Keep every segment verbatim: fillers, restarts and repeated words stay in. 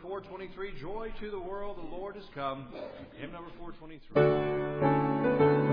four twenty-three, Joy to the World, the Lord has come. Hymn number four twenty-three.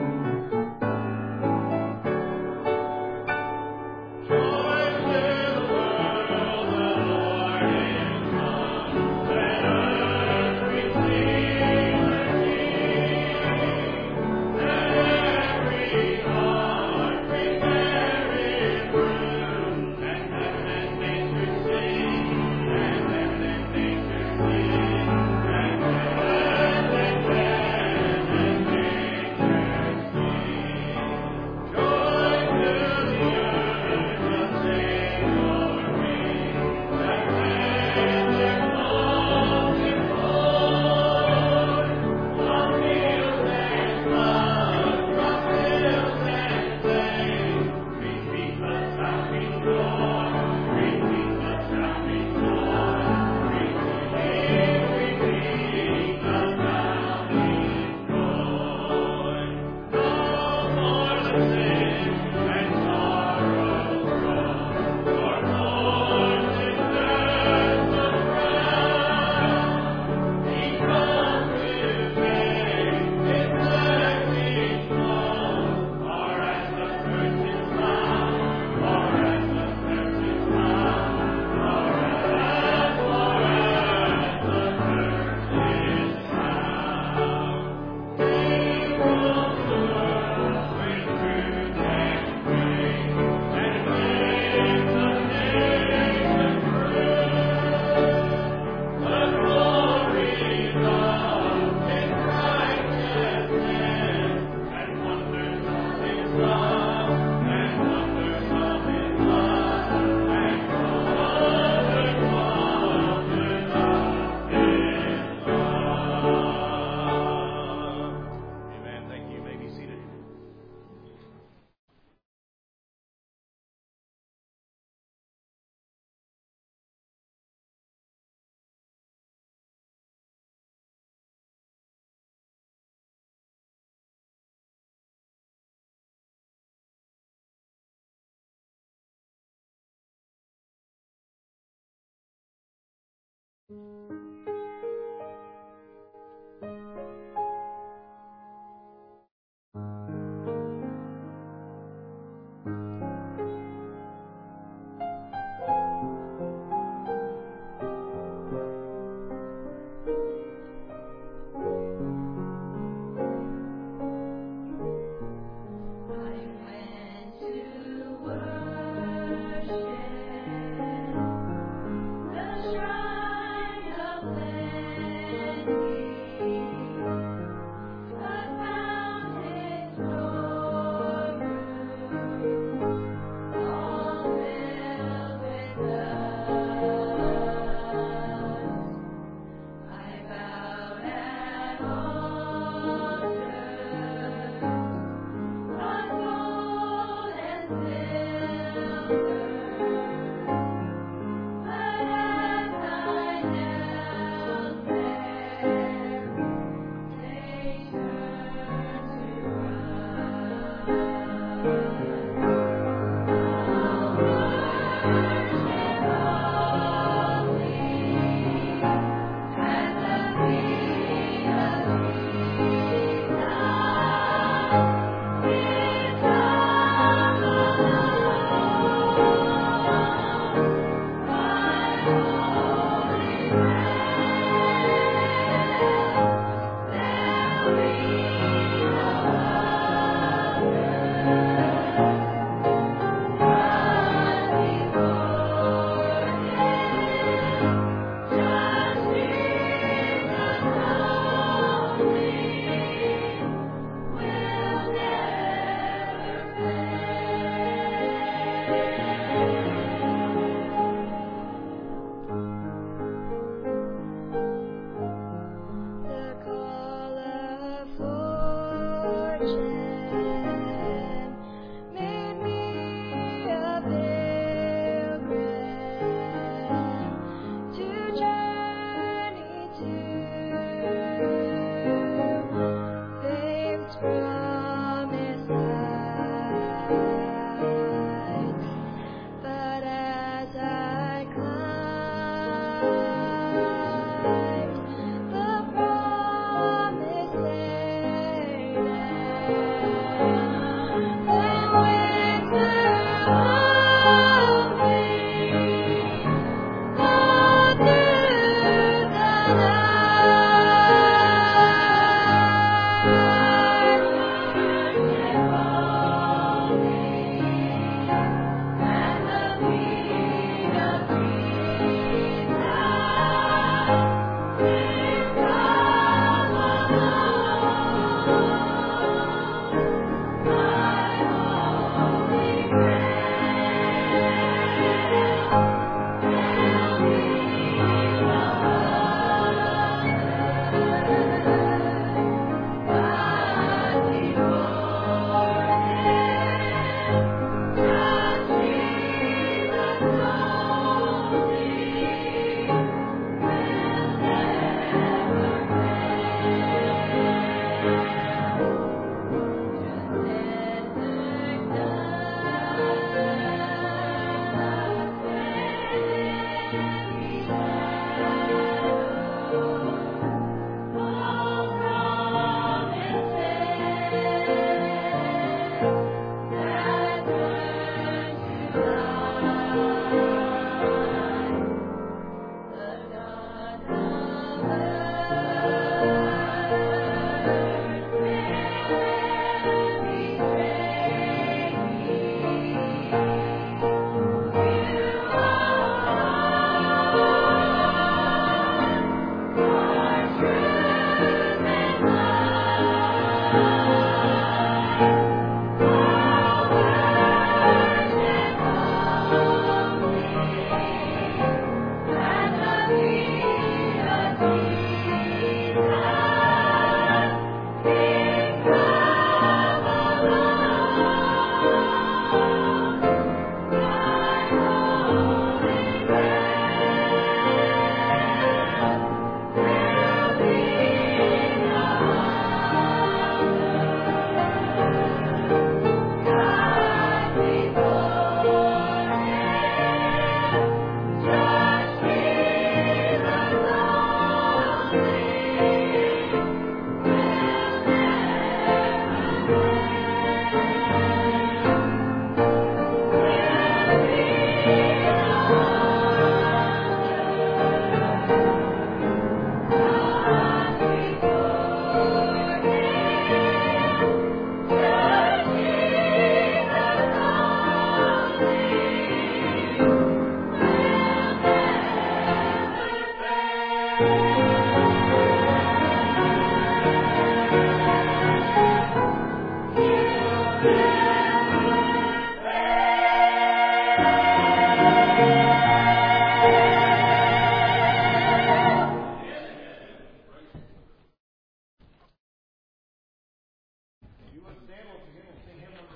Thank you.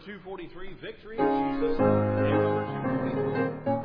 two forty-three, Victory in Jesus. Hymn number two forty-three.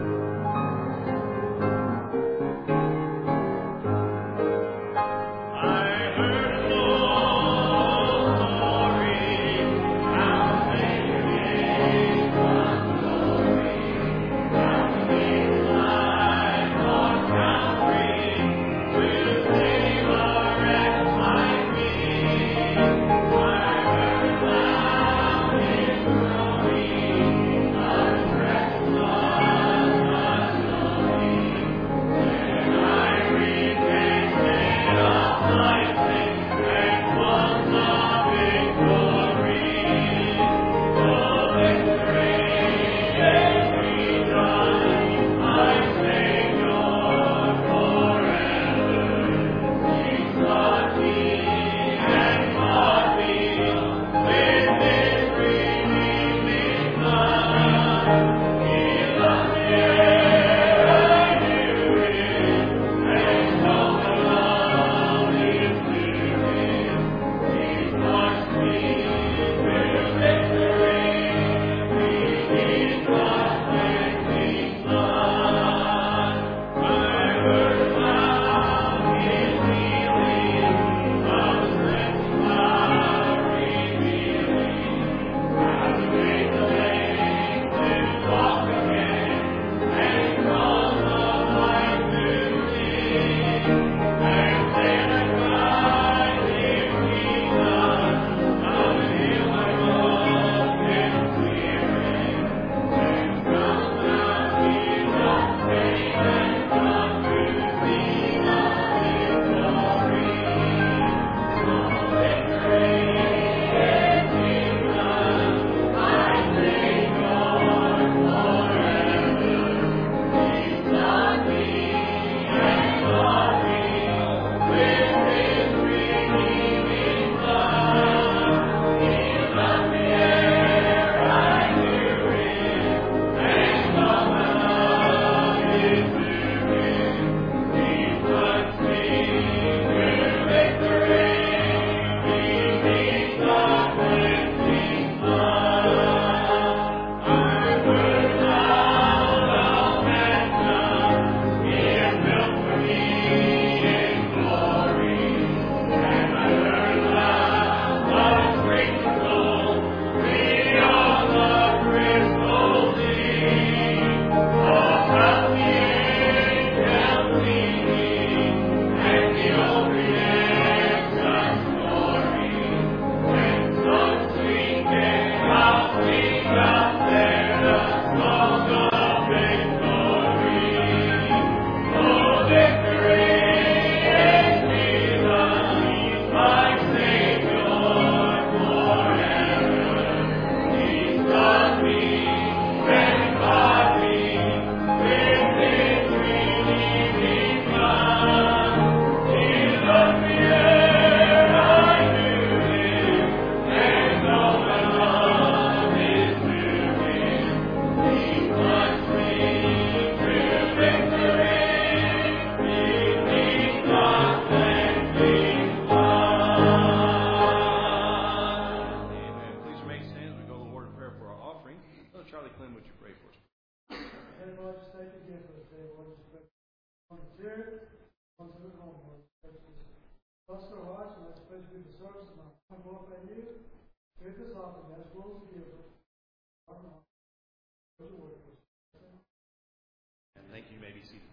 And thank you. You may be seated.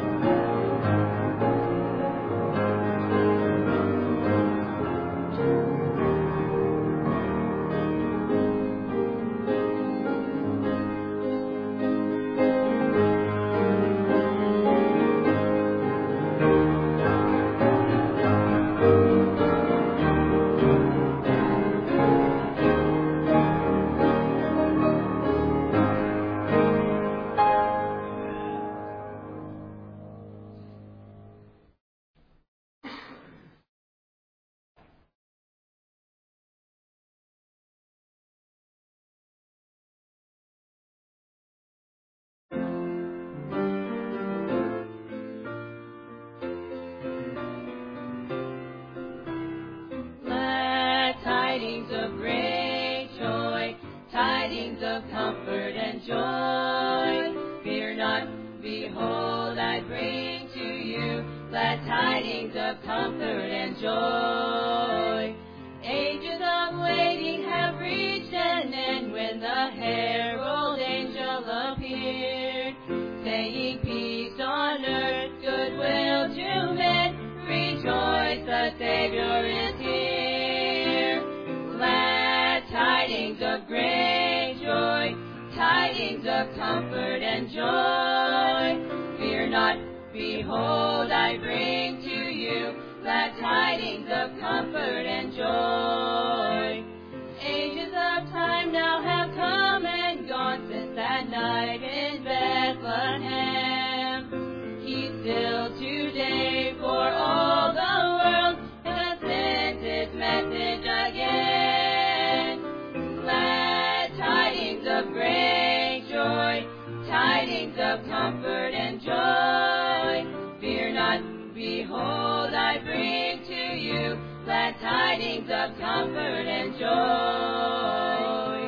Thank you. tidings of great joy, tidings of comfort and joy. Fear not, behold, I bring to you glad tidings of comfort and joy. Ages of waiting have reached an end when the herald angel appeared, saying peace on earth, goodwill to men. Rejoice, the Savior is here. Glad tidings of great joy, tidings of comfort and joy. Fear not, behold, I bring to you glad tidings of comfort and joy. Ages of time now have come and gone since that night in Bethlehem. He's still today for all the world, and has sent his message again. Glad tidings of great joy, tidings of comfort and joy. Fear not, behold, I bring to you glad tidings of comfort and joy.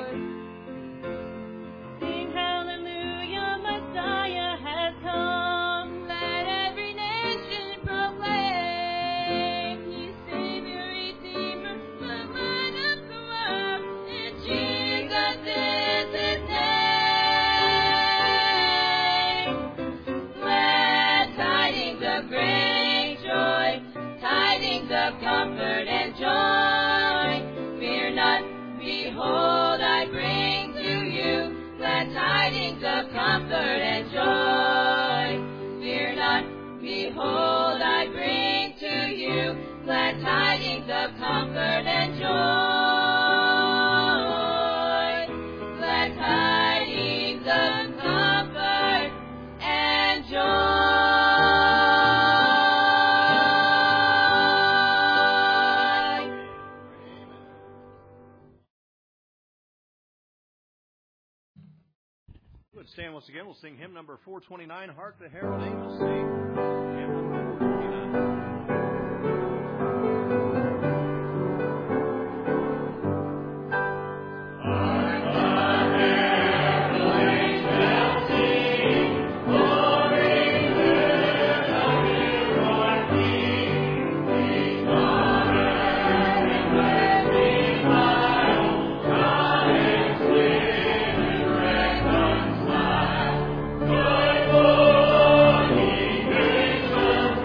Sing hallelujah, Messiah has come. Let every nation proclaim, He's Savior, Redeemer, the light of the world, and Jesus is His name. Glad tidings of great joy, tidings of comfort and joy. Fear not, behold, I bring to you glad tidings of comfort and joy. Fear not, behold, I bring to you glad tidings of comfort and joy. Glad tidings of comfort and joy. Let's stand once again. We'll sing hymn number four twenty-nine, Hark the Herald Angels Sing. Hymn number four twenty-nine. Good morning,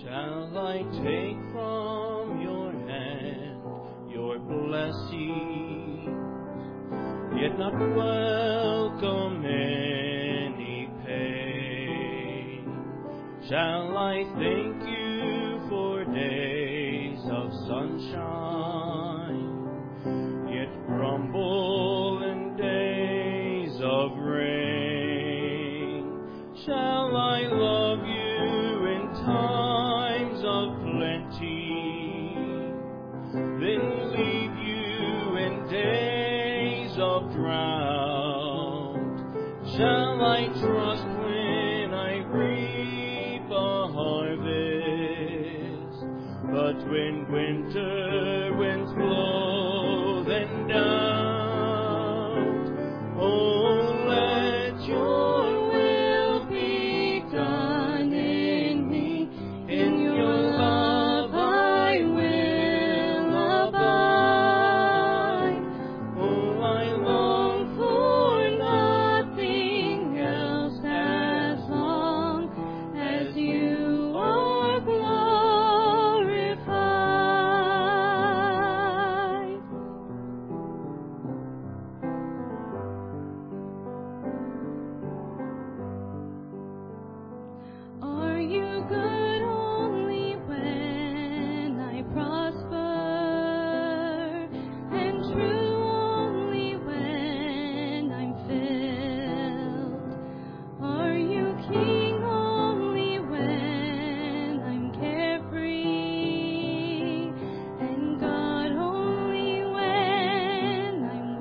Shall I take from your hand your blessings, yet not welcome any pain? Shall I thank you for days of sunshine, yet grumble in days of rain? Shall I love you in times of plenty, then leave you in days of drought? Shall I trust when I reap a harvest, but when winter winds blow, then doubt? Oh, let your will be done in me. In your love I will abide. Oh, I long for nothing else as long as you are glorified. Are you good only when I prosper, and true only when I'm filled? Are you king only when I'm carefree, and God only when I'm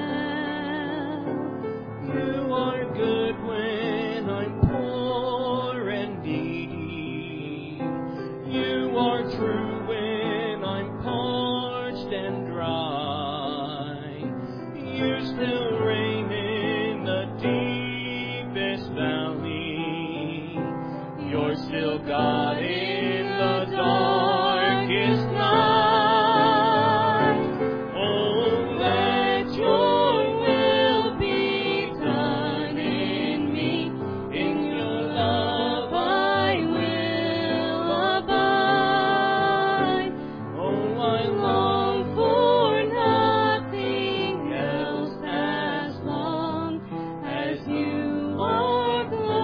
well? You are good when I'm poor and needy. You are true when I'm parched and dry. You still reign in the deepest valley. You're still God in the darkest night. Oh, let your will be done in me. In your love I will abide. Oh, I long for nothing else as long as you are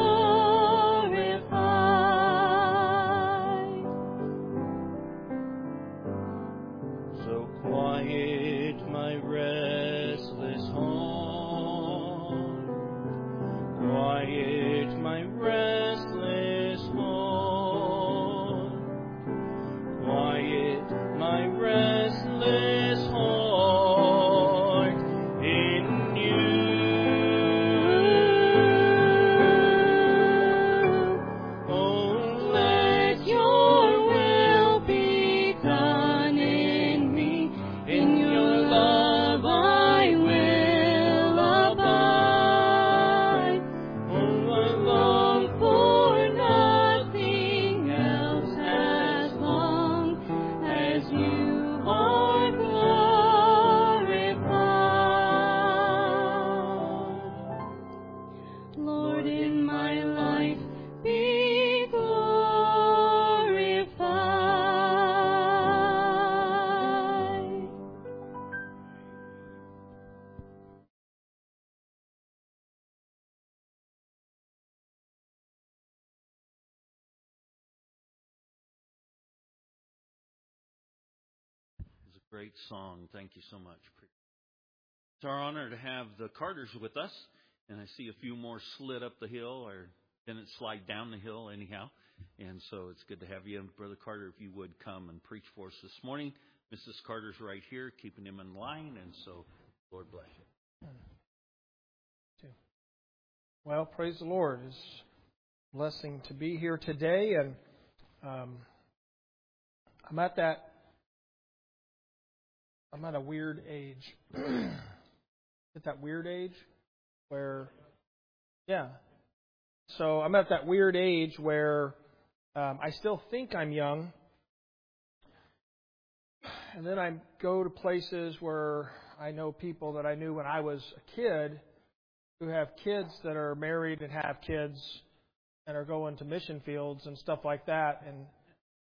glorified. So quiet my restless heart, quiet my restless heart, quiet my restless heart in you. Oh, let your will be done in me. In your love I will abide. Oh, I long for nothing else as long as you are glorified. Lord, in my life be glorified. It's a great song. Thank you so much. It's our honor to have the Carters with us, and I see a few more slid up the hill, or didn't slide down the hill anyhow. And so it's good to have you, Brother Carter. If you would come and preach for us this morning. Missus Carter's right here, keeping him in line, and so Lord bless you. Well, praise the Lord. It's a blessing to be here today, and um, I'm at that. I'm at a weird age. At that weird age where, yeah. So I'm at that weird age where um, I still think I'm young, and then I go to places where I know people that I knew when I was a kid, who have kids that are married and have kids and are going to mission fields and stuff like that. And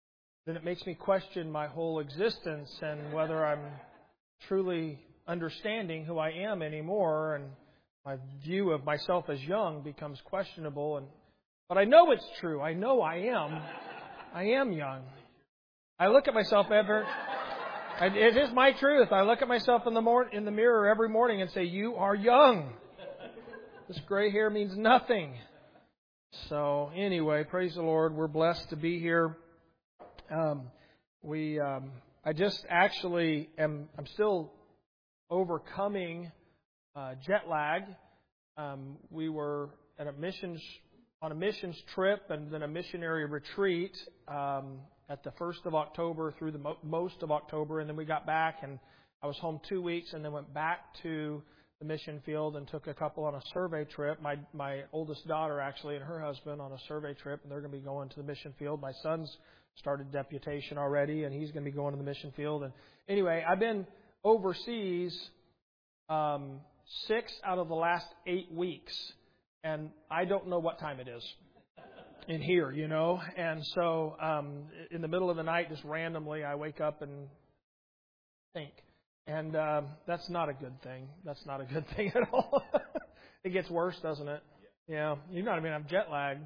then it makes me question my whole existence and whether I'm truly understanding who I am anymore, and my view of myself as young becomes questionable. And but I know it's true. I know I am. I am young. I look at myself ever. It is my truth. I look at myself in the mor- in the mirror every morning and say, "You are young. This gray hair means nothing." So anyway, praise the Lord. We're blessed to be here. Um, we, um, I just actually am. I'm still overcoming uh, jet lag. Um, we were at a missions on a missions trip and then a missionary retreat um, at the first of October through the mo- most of October, and then we got back, and I was home two weeks, and then went back to the mission field and took a couple on a survey trip. My my oldest daughter actually and her husband on a survey trip, and they're going to be going to the mission field. My son's started deputation already, and he's going to be going to the mission field. And anyway, I've been overseas um, six out of the last eight weeks, and I don't know what time it is in here, you know. And so um, in the middle of the night, just randomly, I wake up and think. And um, that's not a good thing. That's not a good thing at all. It gets worse, doesn't it? Yeah. You know what I mean? I'm jet lagged.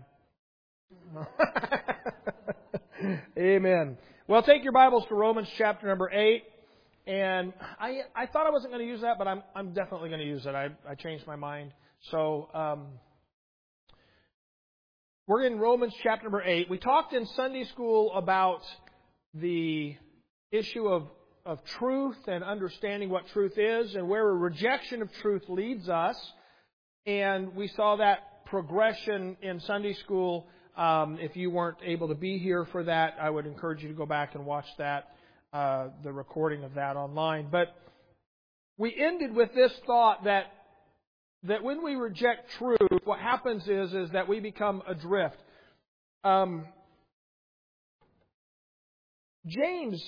Amen. Well, take your Bibles to Romans chapter number eight. And I I thought I wasn't going to use that, but I'm I'm definitely going to use it. I I changed my mind. So um, we're in Romans chapter number eight. We talked in Sunday school about the issue of of truth and understanding what truth is and where a rejection of truth leads us. And we saw that progression in Sunday school. Um, if you weren't able to be here for that, I would encourage you to go back and watch that, uh, the recording of that online. But we ended with this thought that that when we reject truth, what happens is is that we become adrift. Um, James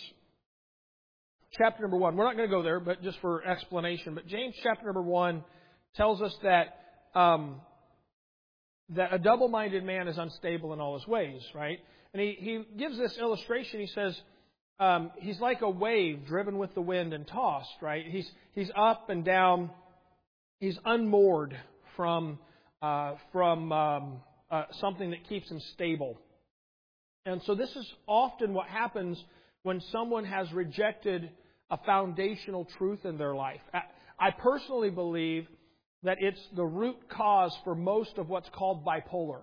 chapter number one. We're not going to go there, but just for explanation. But James chapter number one tells us that um, that a double-minded man is unstable in all his ways, right? And he, he gives this illustration. He says um, he's like a wave driven with the wind and tossed, right? He's he's up and down. He's unmoored from uh, from um, uh, something that keeps him stable. And so this is often what happens when someone has rejected a foundational truth in their life. I personally believe that it's the root cause for most of what's called bipolar.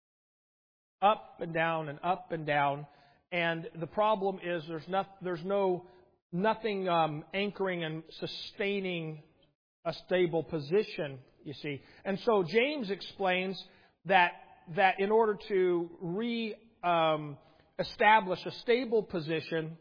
Up and down and up and down. And the problem is there's no, there's no nothing um, anchoring and sustaining a stable position, you see. And so James explains that that in order to re um, establish a stable position,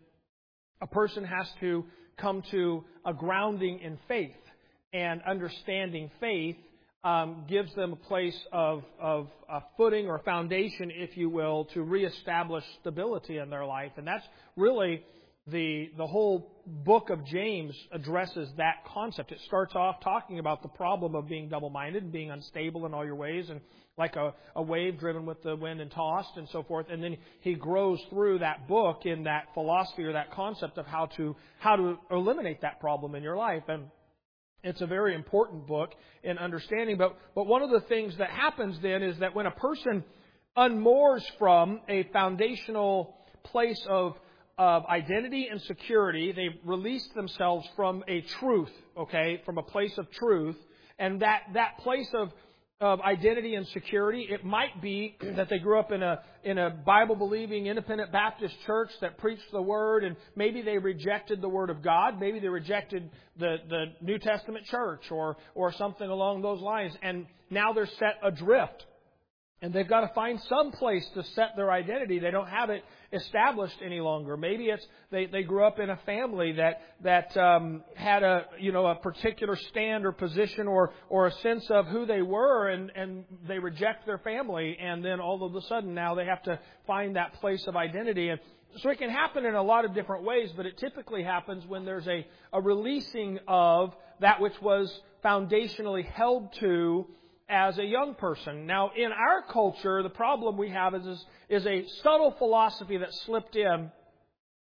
a person has to come to a grounding in faith. And understanding faith um, gives them a place of, of a footing or foundation, if you will, to reestablish stability in their life. And that's really the the whole book of James addresses that concept. It starts off talking about the problem of being double-minded and being unstable in all your ways, and like a, a wave driven with the wind and tossed and so forth. And then he grows through that book in that philosophy or that concept of how to how to eliminate that problem in your life. And it's a very important book in understanding. But but one of the things that happens then is that when a person unmoors from a foundational place of of identity and security, they release themselves from a truth, okay, from a place of truth. And that, that place of, of identity and security, it might be that they grew up in a in a Bible-believing independent Baptist church that preached the Word, and maybe they rejected the Word of God. Maybe they rejected the, the New Testament church or or something along those lines. And now they're set adrift. And they've got to find some place to set their identity. They don't have it established any longer. Maybe it's they, they grew up in a family that that um, had a you know a particular stand or position or or a sense of who they were, and, and they reject their family, and then all of a sudden now they have to find that place of identity. And so it can happen in a lot of different ways, but it typically happens when there's a, a releasing of that which was foundationally held to as a young person. Now, in our culture, the problem we have is, is, is a subtle philosophy that slipped in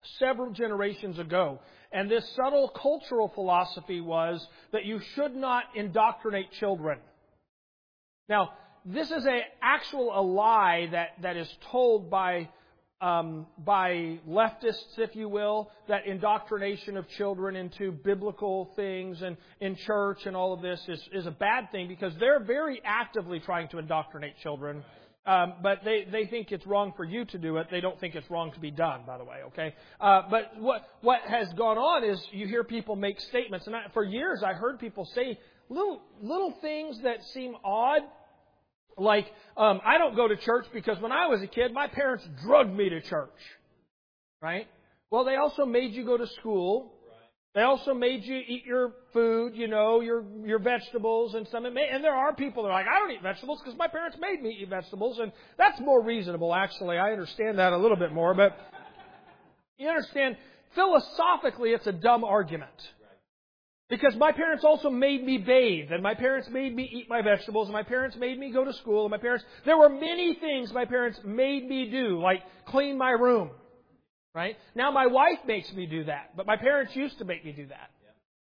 several generations ago. And this subtle cultural philosophy was that you should not indoctrinate children. Now, this is a actual a lie that, that is told by um, by leftists, if you will, that indoctrination of children into biblical things and in church and all of this is, is a bad thing because they're very actively trying to indoctrinate children. Um, but they, they think it's wrong for you to do it. They don't think it's wrong to be done, by the way, okay? Uh, but what what has gone on is you hear people make statements. And I, for years I heard people say little little things that seem odd. Like, um, I don't go to church because when I was a kid, my parents drugged me to church. Right? Well, they also made you go to school. They also made you eat your food, you know, your your vegetables and some. And there are people that are like, I don't eat vegetables because my parents made me eat vegetables. And that's more reasonable, actually. I understand that a little bit more. But you understand, philosophically, it's a dumb argument. Because my parents also made me bathe, and my parents made me eat my vegetables, and my parents made me go to school, and my parents... There were many things my parents made me do, like clean my room. Right? Now my wife makes me do that, but my parents used to make me do that.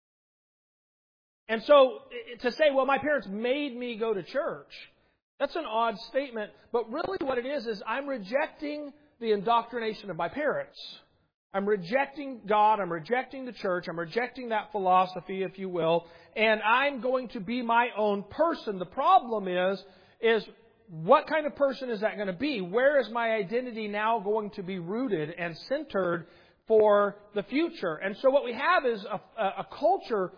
And so to say, well, my parents made me go to church, that's an odd statement. But really what it is, is I'm rejecting the indoctrination of my parents. I'm rejecting God, I'm rejecting the church, I'm rejecting that philosophy, if you will, and I'm going to be my own person. The problem is, is what kind of person is that going to be? Where is my identity now going to be rooted and centered for the future? And so what we have is a, a culture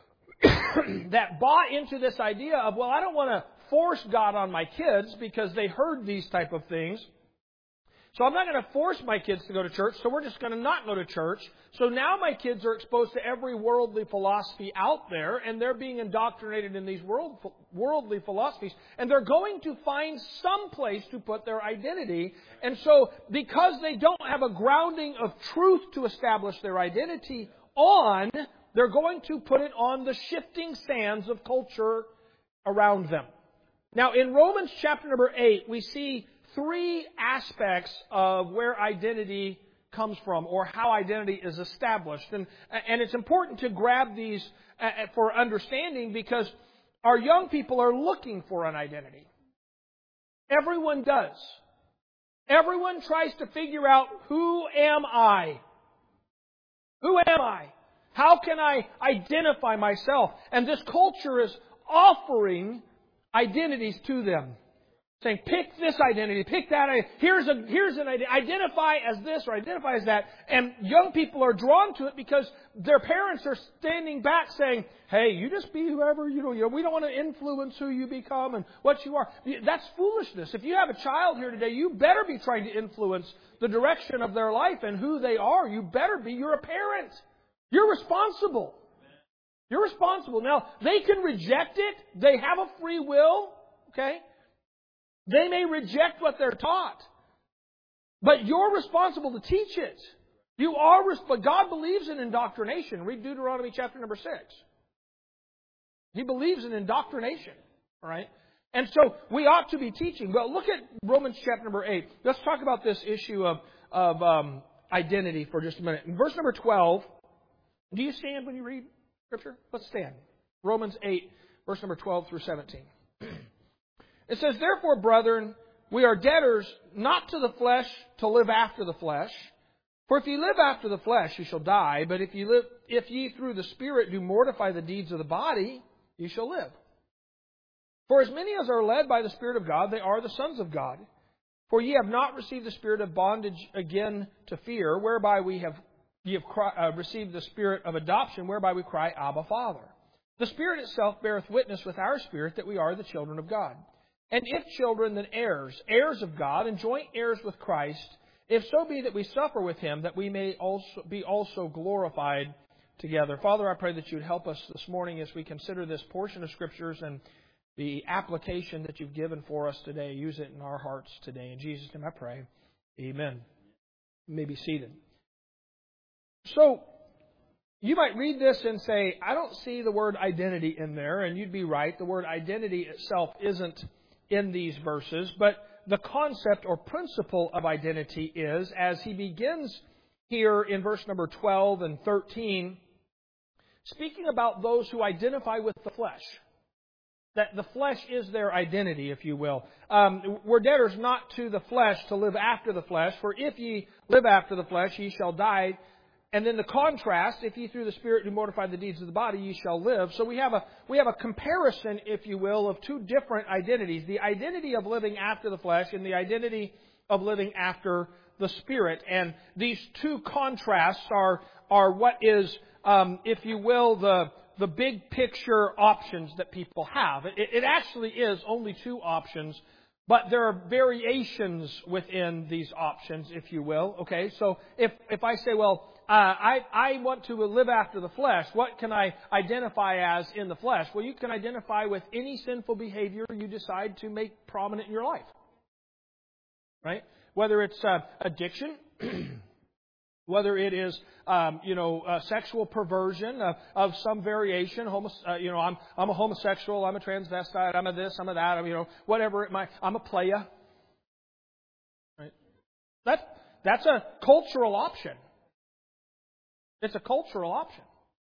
that bought into this idea of, well, I don't want to force God on my kids because they heard these type of things. So I'm not going to force my kids to go to church, so we're just going to not go to church. So now my kids are exposed to every worldly philosophy out there, and they're being indoctrinated in these world, worldly philosophies. And they're going to find some place to put their identity. And so because they don't have a grounding of truth to establish their identity on, they're going to put it on the shifting sands of culture around them. Now in Romans chapter number eight, we see three aspects of where identity comes from or how identity is established. And, and it's important to grab these for understanding because our young people are looking for an identity. Everyone does. Everyone tries to figure out, who am I? Who am I? How can I identify myself? And this culture is offering identities to them. Saying, pick this identity, pick that identity. Here's a here's an identity. Identify as this or identify as that. And young people are drawn to it because their parents are standing back saying, hey, you just be whoever you know. You know, we don't want to influence who you become and what you are. That's foolishness. If you have a child here today, you better be trying to influence the direction of their life and who they are. You better be. You're a parent. You're responsible. You're responsible. Now, they can reject it. They have a free will. Okay? They may reject what they're taught, but you're responsible to teach it. You are, but God believes in indoctrination. Read Deuteronomy chapter number six. He believes in indoctrination, all right? And so we ought to be teaching. But look at Romans chapter number eight. Let's talk about this issue of of um, identity for just a minute. In verse number twelve, do you stand when you read Scripture? Let's stand. Romans eight, verse number twelve through seventeen. It says, therefore, brethren, we are debtors not to the flesh to live after the flesh. For if ye live after the flesh, ye shall die. But if ye live, if ye through the Spirit do mortify the deeds of the body, ye shall live. For as many as are led by the Spirit of God, they are the sons of God. For ye have not received the spirit of bondage again to fear, whereby we have ye have cry, uh, received the spirit of adoption, whereby we cry, Abba, Father. The Spirit itself beareth witness with our spirit that we are the children of God. And if children, then heirs, heirs of God, and joint heirs with Christ, if so be that we suffer with Him, that we may also be also glorified together. Father, I pray that you would help us this morning as we consider this portion of Scriptures and the application that you've given for us today. Use it in our hearts today. In Jesus' name I pray. Amen. You may be seated. So, you might read this and say, I don't see the word identity in there, and you'd be right. The word identity itself isn't in these verses, but the concept or principle of identity is, as he begins here in verse number twelve and thirteen, speaking about those who identify with the flesh. That the flesh is their identity, if you will. Um, we're debtors not to the flesh to live after the flesh. For if ye live after the flesh, ye shall die. And then the contrast, if ye through the Spirit do mortify the deeds of the body, ye shall live. So we have a we have a comparison, if you will, of two different identities. The identity of living after the flesh and the identity of living after the Spirit. And these two contrasts are, are what is, um, if you will, the... the big picture options that people have. It, it actually is only two options, but there are variations within these options, if you will. Okay, so if, if I say, well, uh, I, I want to live after the flesh, what can I identify as in the flesh? Well, you can identify with any sinful behavior you decide to make prominent in your life. Right? Whether it's uh, addiction, whether it is, um, you know, uh, sexual perversion of, of some variation. Homos, uh, you know, I'm I'm a homosexual. I'm a transvestite. I'm a this. I'm a that. I'm, you know, whatever it might. I'm a playa. Right? That that's a cultural option. It's a cultural option,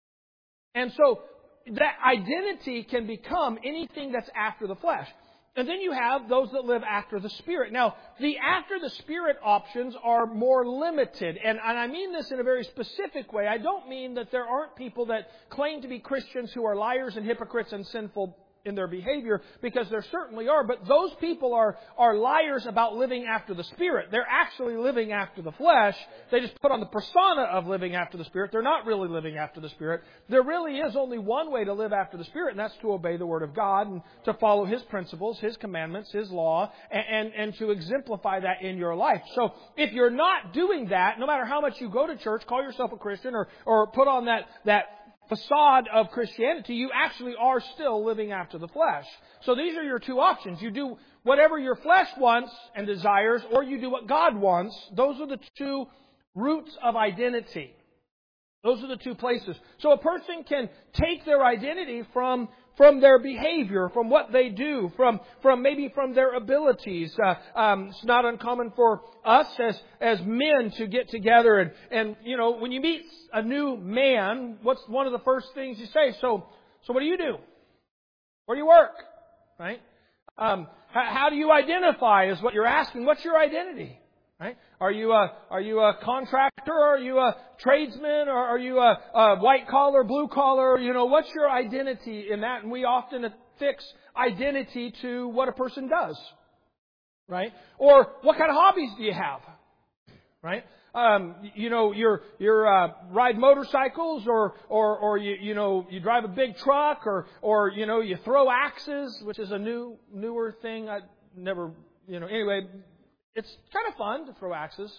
and so that identity can become anything that's after the flesh. And then you have those that live after the Spirit. Now, the after the Spirit options are more limited. And, and I mean this in a very specific way. I don't mean that there aren't people that claim to be Christians who are liars and hypocrites and sinful in their behavior, because there certainly are. But those people are, are liars about living after the Spirit. They're actually living after the flesh. They just put on the persona of living after the Spirit. They're not really living after the Spirit. There really is only one way to live after the Spirit, and that's to obey the Word of God and to follow His principles, His commandments, His law, and, and, and to exemplify that in your life. So if you're not doing that, no matter how much you go to church, call yourself a Christian, or, or put on that, that facade of Christianity, you actually are still living after the flesh. So these are your two options. You do whatever your flesh wants and desires, or you do what God wants. Those are the two roots of identity. Those are the two places. So a person can take their identity from from their behavior, from what they do, from from maybe from their abilities. Uh, um, it's not uncommon for us as as men to get together and and you know, when you meet a new man, what's one of the first things you say? So so what do you do? Where do you work? Right? Um, how, how do you identify is what you're asking. What's your identity? Right? Are you a are you a contractor? Or are you a tradesman? Or are you a, a white collar, blue collar? You know, what's your identity in that? And we often affix identity to what a person does, right? Or what kind of hobbies do you have, right? Um, you know, you're you're uh, ride motorcycles, or or or you you know you drive a big truck, or or you know you throw axes, which is a new newer thing. I never you know anyway. It's kind of fun to throw axes.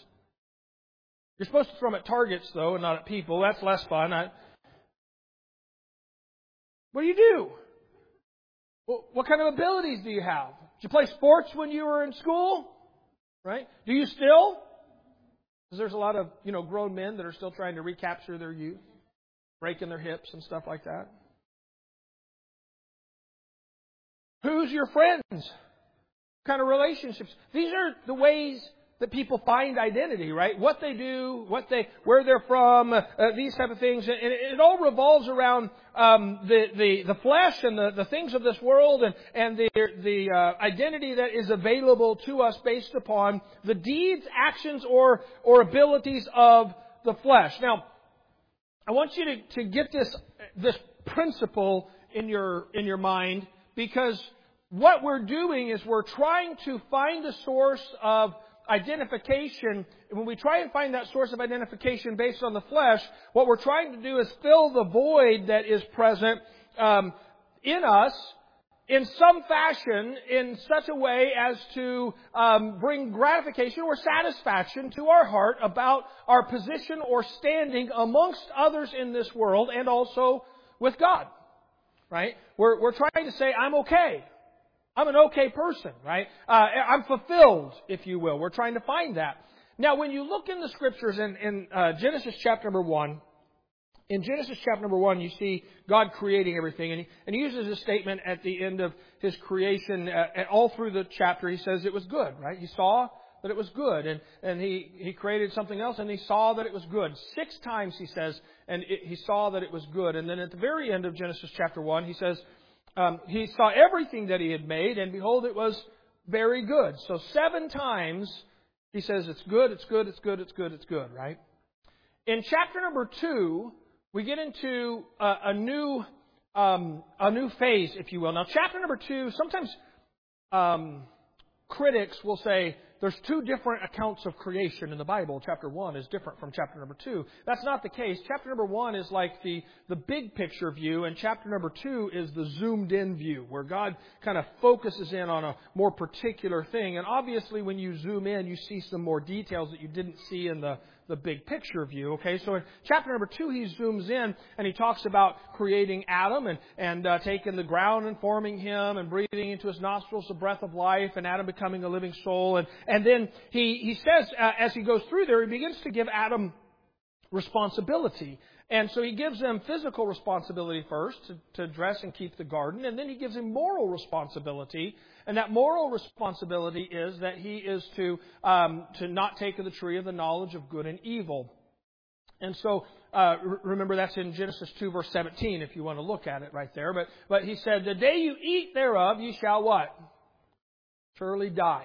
You're supposed to throw them at targets, though, and not at people. That's less fun. I... What do you do? Well, what kind of abilities do you have? Did you play sports when you were in school? Right? Do you still? Because there's a lot of, you know, grown men that are still trying to recapture their youth, breaking their hips and stuff like that. Who's your friends? Kind of relationships. These are the ways that people find identity, right? What they do, what they, where they're from, uh, these type of things, and it, it all revolves around um, the, the the flesh and the, the things of this world, and and the the uh, identity that is available to us based upon the deeds, actions, or or abilities of the flesh. Now, I want you to, to get this this principle in your in your mind, because what we're doing is we're trying to find a source of identification. When we try and find that source of identification based on the flesh, what we're trying to do is fill the void that is present um, in us in some fashion, in such a way as to um, bring gratification or satisfaction to our heart about our position or standing amongst others in this world, and also with God. Right? We're we're trying to say, I'm okay. I'm an okay person, right? Uh, I'm fulfilled, if you will. We're trying to find that. Now, when you look in the Scriptures in, in uh, Genesis chapter number one, in Genesis chapter number one, you see God creating everything. And he, and he uses a statement at the end of His creation, uh, all through the chapter. He says it was good, right? He saw that it was good. And, and he, he created something else, and he saw that it was good. Six times, he says, and it, he saw that it was good. And then at the very end of Genesis chapter one, he says, um, he saw everything that he had made, and behold, it was very good. So seven times, he says, it's good, it's good, it's good, it's good, it's good, right? In chapter number two, we get into a, a new um, a new phase, if you will. Now, chapter number two, sometimes um, critics will say there's two different accounts of creation in the Bible. Chapter one is different from chapter number two. That's not the case. Chapter number one is like the, the big picture view, and chapter number two is the zoomed in view, where God kind of focuses in on a more particular thing. And obviously, when you zoom in, you see some more details that you didn't see in the the big picture view. Okay, so in chapter number two, he zooms in and he talks about creating Adam and, and uh, taking the ground and forming him and breathing into his nostrils the breath of life and Adam becoming a living soul. And, and then he, he says, uh, as he goes through there, he begins to give Adam responsibility. And so he gives him physical responsibility first to, to dress and keep the garden. And then he gives him moral responsibility. And that moral responsibility is that he is to um, to not take of the tree of the knowledge of good and evil. And so, uh, remember that's in Genesis two, verse seventeen, if you want to look at it right there. But but he said, the day you eat thereof, ye shall what? Surely die.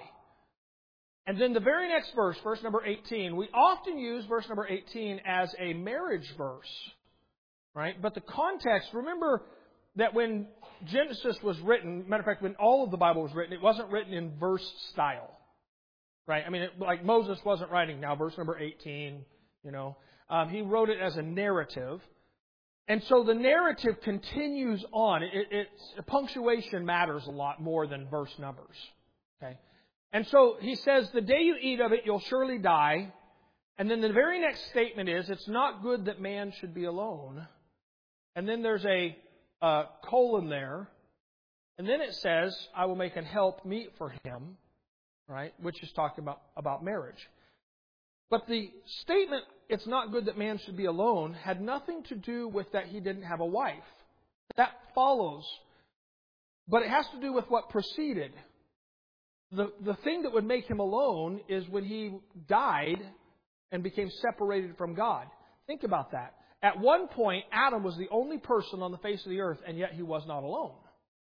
And then the very next verse, verse number eighteen, we often use verse number eighteen as a marriage verse, right? But the context, remember that when Genesis was written, matter of fact, when all of the Bible was written, it wasn't written in verse style, right? I mean, it, like Moses wasn't writing now, verse number eighteen, you know. Um, he wrote it as a narrative. And so the narrative continues on. It, it, it's, punctuation matters a lot more than verse numbers, okay? And so he says, the day you eat of it, you'll surely die. And then the very next statement is, it's not good that man should be alone. And then there's a uh, colon there. And then it says, I will make an help meet for him, right? Which is talking about, about marriage. But the statement, it's not good that man should be alone, had nothing to do with that he didn't have a wife. That follows. But it has to do with what preceded. The, the thing that would make him alone is when he died and became separated from God. Think about that. At one point, Adam was the only person on the face of the earth, and yet he was not alone.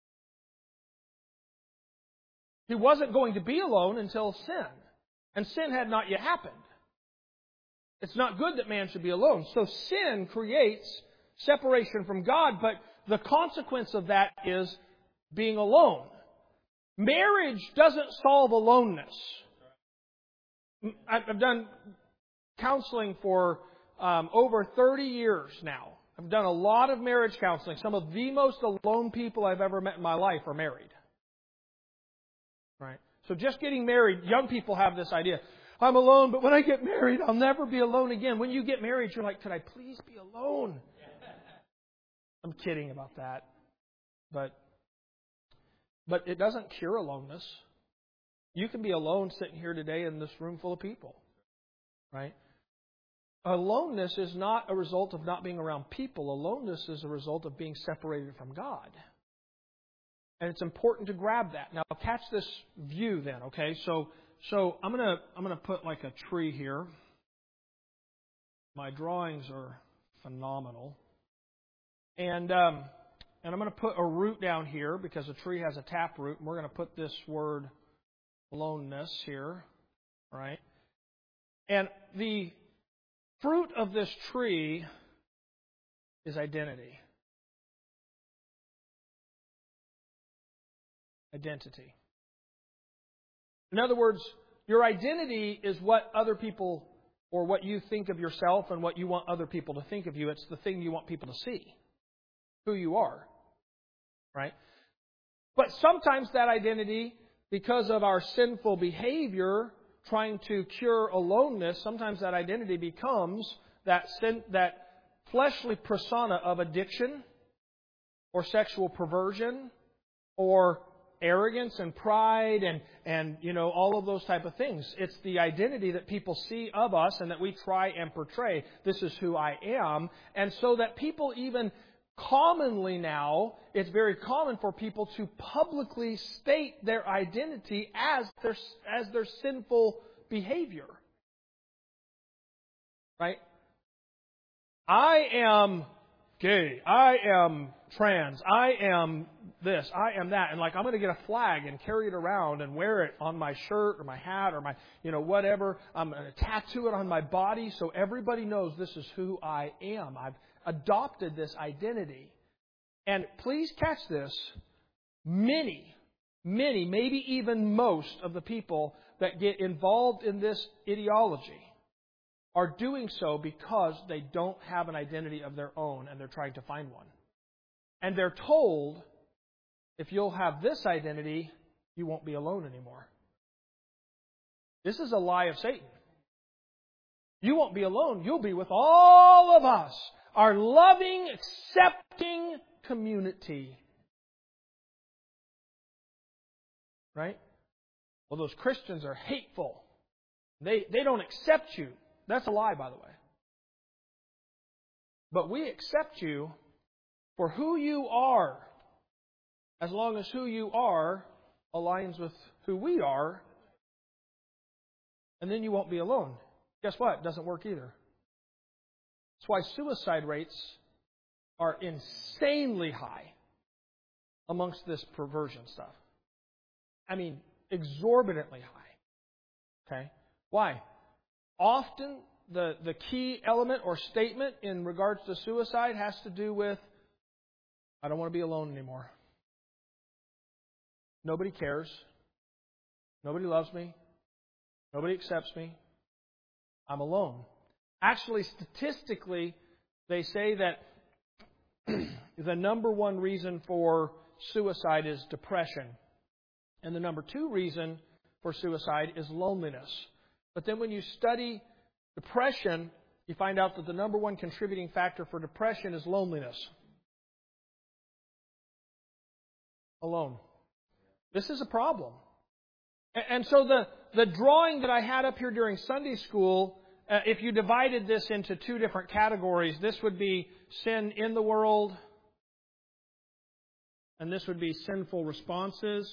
He wasn't going to be alone until sin. And sin had not yet happened. It's not good that man should be alone. So sin creates separation from God, but the consequence of that is being alone. Marriage doesn't solve aloneness. I've done counseling for um, over thirty years now. I've done a lot of marriage counseling. Some of the most alone people I've ever met in my life are married. Right? So just getting married, young people have this idea. I'm alone, but when I get married, I'll never be alone again. When you get married, you're like, could I please be alone? I'm kidding about that. But But it doesn't cure aloneness. You can be alone sitting here today in this room full of people. Right? Aloneness is not a result of not being around people. Aloneness is a result of being separated from God. And it's important to grab that. Now catch this view then, okay? So so I'm gonna I'm gonna put like a tree here. My drawings are phenomenal. And um And I'm going to put a root down here because a tree has a tap root. And we're going to put this word aloneness here. Right? And the fruit of this tree is identity. Identity. In other words, your identity is what other people or what you think of yourself and what you want other people to think of you. It's the thing you want people to see. Who you are. Right? But sometimes that identity, because of our sinful behavior, trying to cure aloneness, sometimes that identity becomes that sin, that fleshly persona of addiction, or sexual perversion, or arrogance and pride, and and you know all of those type of things. It's the identity that people see of us, and that we try and portray. This is who I am, and so that people even commonly now, it's very common for people to publicly state their identity as their as their sinful behavior. Right? I am gay. I am trans. I am this. I am that. And like, I'm going to get a flag and carry it around and wear it on my shirt or my hat or my, you know, whatever. I'm going to tattoo it on my body so everybody knows this is who I am. I've adopted this identity. And please catch this. Many, many, maybe even most of the people that get involved in this ideology are doing so because they don't have an identity of their own and they're trying to find one. And they're told, if you'll have this identity, you won't be alone anymore. This is a lie of Satan. You won't be alone. You'll be with all of us, our loving, accepting community. Right? Well, those Christians are hateful. They, they don't accept you. That's a lie, by the way. But we accept you for who you are, as long as who you are aligns with who we are, and then you won't be alone. Guess what? It doesn't work either. That's why suicide rates are insanely high amongst this perversion stuff. I mean, exorbitantly high. Okay? Why? Often the, the key element or statement in regards to suicide has to do with, I don't want to be alone anymore. Nobody cares. Nobody loves me. Nobody accepts me. I'm alone. Actually, statistically, they say that the number one reason for suicide is depression. And the number two reason for suicide is loneliness. But then when you study depression, you find out that the number one contributing factor for depression is loneliness. Alone. This is a problem. And so the, the drawing that I had up here during Sunday school, uh, if you divided this into two different categories, this would be sin in the world, and this would be sinful responses.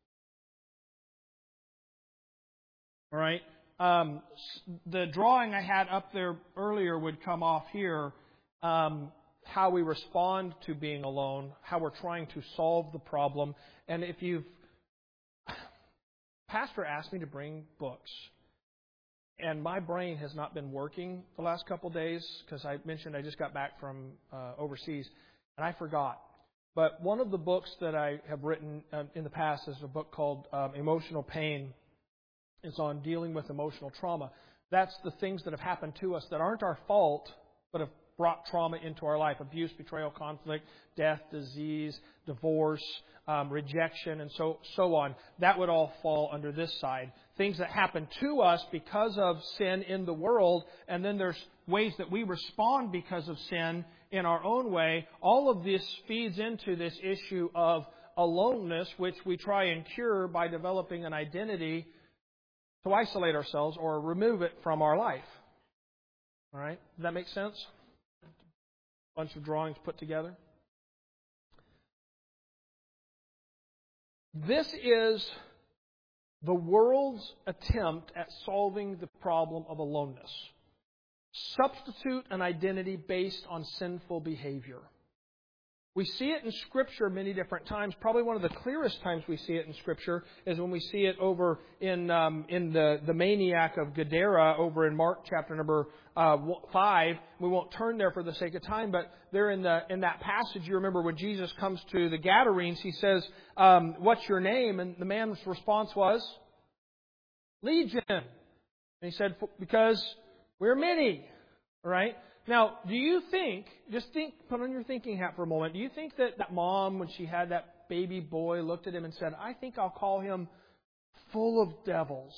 All right? Um, the drawing I had up there earlier would come off here. Um, how we respond to being alone, how we're trying to solve the problem. And if you've... Pastor asked me to bring books. And my brain has not been working the last couple days because I mentioned I just got back from uh, overseas. And I forgot. But one of the books that I have written uh, in the past is a book called um, Emotional Pain. It's on dealing with emotional trauma. That's the things that have happened to us that aren't our fault, but have brought trauma into our life. Abuse, betrayal, conflict, death, disease, divorce, um, rejection, and so so on. That would all fall under this side. Things that happen to us because of sin in the world, and then there's ways that we respond because of sin in our own way. All of this feeds into this issue of aloneness, which we try and cure by developing an identity to isolate ourselves or remove it from our life. All right? Does that make sense? Bunch of drawings put together. This is the world's attempt at solving the problem of aloneness. Substitute an identity based on sinful behavior. We see it in Scripture many different times. Probably one of the clearest times we see it in Scripture is when we see it over in um, in the, the maniac of Gadara over in Mark chapter number uh, five. We won't turn there for the sake of time, but there in the in that passage, you remember when Jesus comes to the Gadarenes, he says, um, "What's your name?" And the man's response was, "Legion." And he said, "Because we're many." All right. Now, do you think, just think, put on your thinking hat for a moment, do you think that that mom, when she had that baby boy, looked at him and said, "I think I'll call him full of devils"?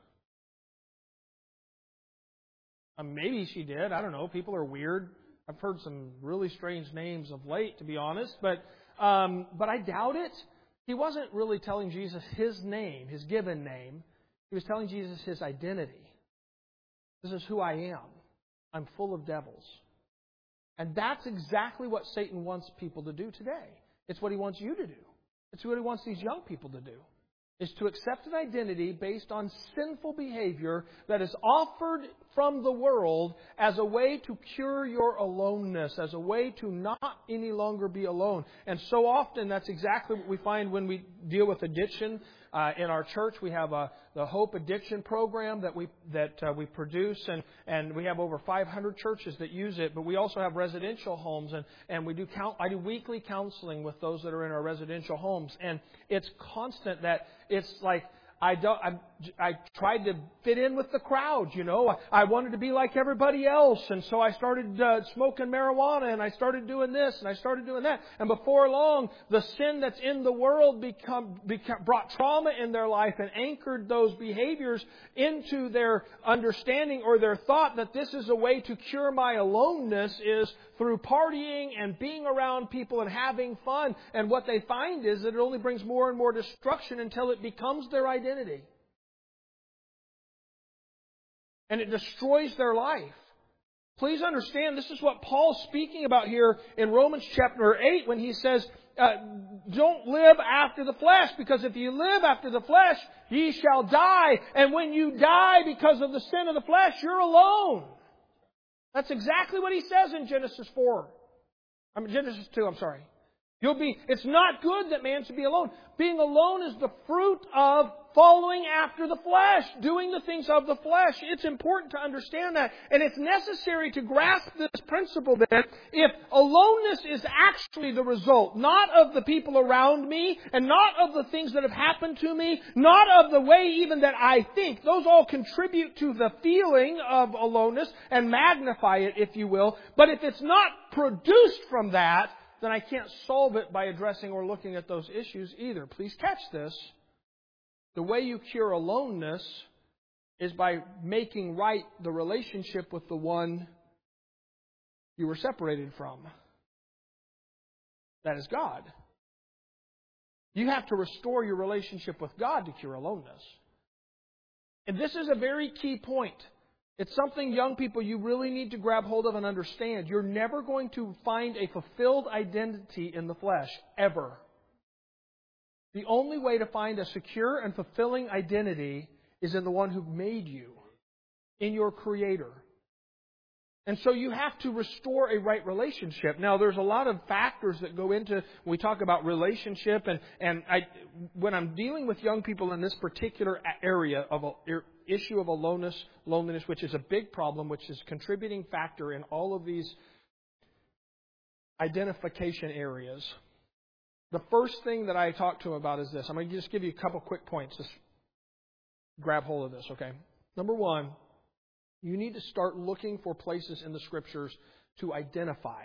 Um, maybe she did. I don't know. People are weird. I've heard some really strange names of late, to be honest. But, um, but I doubt it. He wasn't really telling Jesus his name, his given name. He was telling Jesus his identity. This is who I am. I'm full of devils. And that's exactly what Satan wants people to do today. It's what he wants you to do. It's what he wants these young people to do. is to accept an identity based on sinful behavior that is offered from the world as a way to cure your aloneness, as a way to not any longer be alone. And so often that's exactly what we find when we deal with addiction. Uh, in our church, we have a, the Hope Addiction program that we that uh, we produce, and, and we have over five hundred churches that use it. But we also have residential homes, and, and we do count. I do weekly counseling with those that are in our residential homes, and it's constant. That it's like I don't. I, I tried to fit in with the crowd, you know. I, I wanted to be like everybody else, and so I started uh, smoking marijuana, and I started doing this, and I started doing that. And before long, the sin that's in the world become, become brought trauma in their life and anchored those behaviors into their understanding or their thought that this is a way to cure my aloneness is through partying and being around people and having fun. And what they find is that it only brings more and more destruction until it becomes their identity. And it destroys their life. Please understand, this is what Paul's speaking about here in Romans chapter eight when he says, uh, don't live after the flesh, because if you live after the flesh, ye shall die. And when you die because of the sin of the flesh, you're alone. That's exactly what he says in Genesis four. I mean, Genesis two, I'm sorry. You'll be, it's not good that man should be alone. Being alone is the fruit of following after the flesh, doing the things of the flesh. It's important to understand that. And it's necessary to grasp this principle that if aloneness is actually the result, not of the people around me, and not of the things that have happened to me, not of the way even that I think, those all contribute to the feeling of aloneness and magnify it, if you will. But if it's not produced from that, then I can't solve it by addressing or looking at those issues either. Please catch this. The way you cure aloneness is by making right the relationship with the one you were separated from. That is God. You have to restore your relationship with God to cure aloneness. And this is a very key point. It's something, young people, you really need to grab hold of and understand. You're never going to find a fulfilled identity in the flesh, ever. The only way to find a secure and fulfilling identity is in the one who made you, in your Creator. And so you have to restore a right relationship. Now, there's a lot of factors that go into, when we talk about relationship, and, and I, when I'm dealing with young people in this particular area of a, issue of aloneness, loneliness, which is a big problem, which is a contributing factor in all of these identification areas. The first thing that I talk to them about is this. I'm going to just give you a couple quick points. Just grab hold of this, okay? Number one, you need to start looking for places in the Scriptures to identify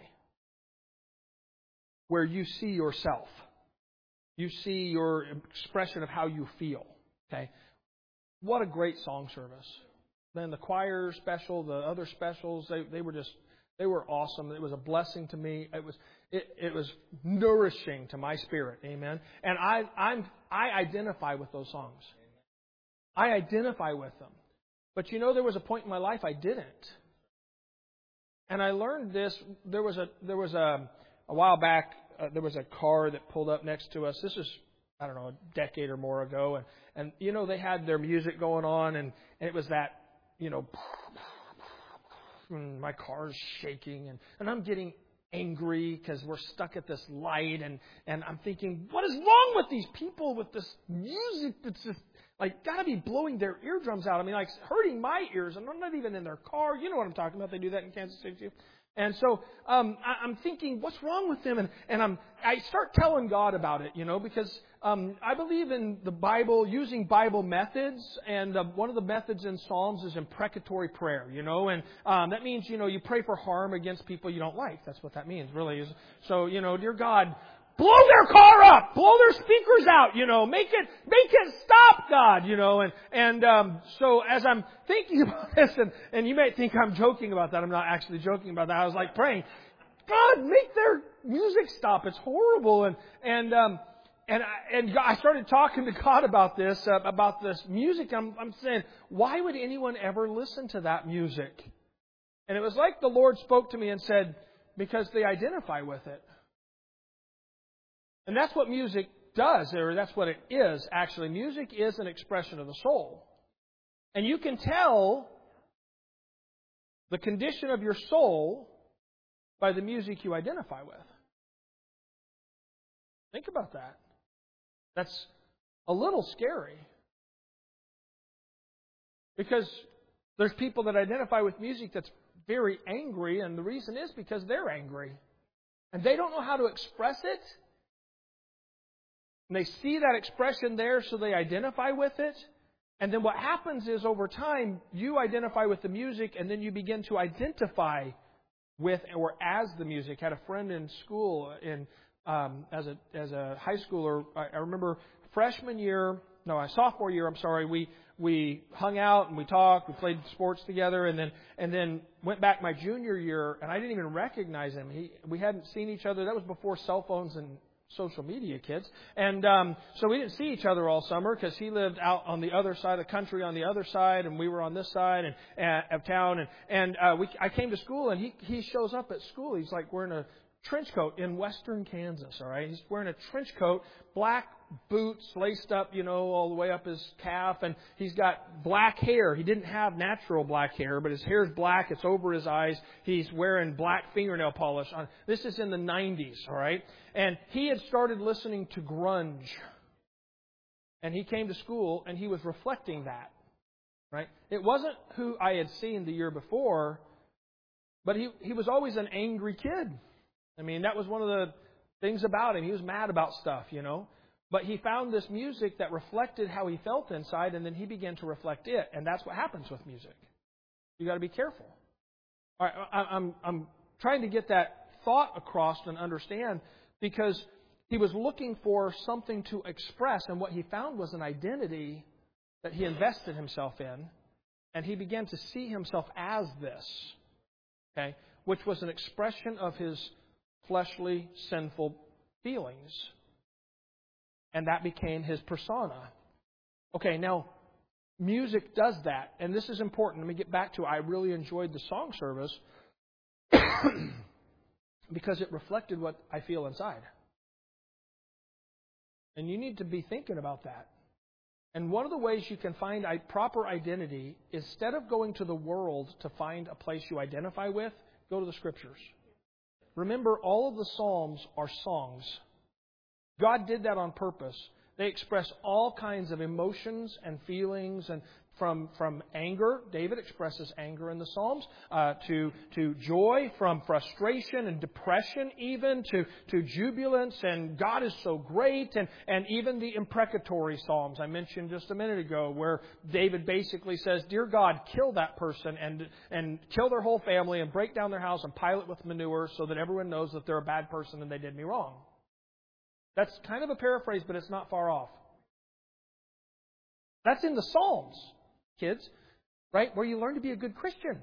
where you see yourself. You see your expression of how you feel, okay? What a great song service. Then the choir special, the other specials, they, they were just, they were awesome. It was a blessing to me. It was, it, it was nourishing to my spirit. Amen. And I, I'm, I identify with those songs. I identify with them. But you know, there was a point in my life I didn't. And I learned this. There was a, there was a, a while back, uh, there was a car that pulled up next to us. This is, I don't know, a decade or more ago. And, and you know, they had their music going on, and, and it was that, you know, and my car's shaking, and, and I'm getting angry because we're stuck at this light, and, and I'm thinking, what is wrong with these people with this music that's just, like, got to be blowing their eardrums out? I mean, like, hurting my ears, and I'm not even in their car. You know what I'm talking about. They do that in Kansas City too. And so um, I, I'm thinking, what's wrong with them? And, and I'm, I start telling God about it, you know, because um, I believe in the Bible, using Bible methods. And uh, one of the methods in Psalms is imprecatory prayer, you know. And um, that means, you know, you pray for harm against people you don't like. That's what that means, really. Is So, you know, dear God, blow their car up, blow their speakers out, you know, make it, make it stop, God, you know, and, and, um, so as I'm thinking about this, and, and you may think I'm joking about that, I'm not actually joking about that, I was like praying, God, make their music stop, it's horrible, and, and, um, and I, and I started talking to God about this, uh, about this music, I'm, I'm saying, why would anyone ever listen to that music? And it was like the Lord spoke to me and said, because they identify with it. And that's what music does, or that's what it is, actually. Music is an expression of the soul. And you can tell the condition of your soul by the music you identify with. Think about that. That's a little scary. Because there's people that identify with music that's very angry, and the reason is because they're angry. And they don't know how to express it. And they see that expression there, so they identify with it. And then what happens is, over time, you identify with the music, and then you begin to identify with or as the music. I had a friend in school, in um, as a as a high schooler. I, I remember freshman year, no, my sophomore year. I'm sorry. We we hung out and we talked. We played sports together, and then and then went back my junior year, and I didn't even recognize him. He we hadn't seen each other. That was before cell phones and social media, kids. And um, so we didn't see each other all summer because he lived out on the other side of the country, on the other side, and we were on this side and, uh, of town. And, and uh, we, I came to school, and he, he shows up at school. He's like wearing a trench coat in western Kansas, all right? He's wearing a trench coat, black boots laced up, you know, all the way up his calf, and he's got black hair. He didn't have natural black hair, but his hair's black. It's over his eyes. He's wearing black fingernail polish on. This is in the nineties, all right? And he had started listening to grunge. And he came to school, and he was reflecting that, right? It wasn't who I had seen the year before, but he, he was always an angry kid. I mean, that was one of the things about him. He was mad about stuff, you know. But he found this music that reflected how he felt inside, and then he began to reflect it. And that's what happens with music. You got to be careful. All right, I, I'm I'm trying to get that thought across and understand, because he was looking for something to express, and what he found was an identity that he invested himself in, and he began to see himself as this, okay, which was an expression of his fleshly, sinful feelings. And that became his persona. Okay, now, music does that. And this is important. Let me get back to it. I really enjoyed the song service because it reflected what I feel inside. And you need to be thinking about that. And one of the ways you can find a proper identity, instead of going to the world to find a place you identify with, go to the Scriptures. Remember, all of the Psalms are songs. God did that on purpose. They express all kinds of emotions and feelings, and from from anger, David expresses anger in the Psalms, uh, to to joy, from frustration and depression, even to to jubilance, and God is so great, and and even the imprecatory Psalms I mentioned just a minute ago, where David basically says, "Dear God, kill that person and and kill their whole family and break down their house and pile it with manure, so that everyone knows that they're a bad person and they did me wrong." That's kind of a paraphrase, but it's not far off. That's in the Psalms, kids, right? Where you learn to be a good Christian.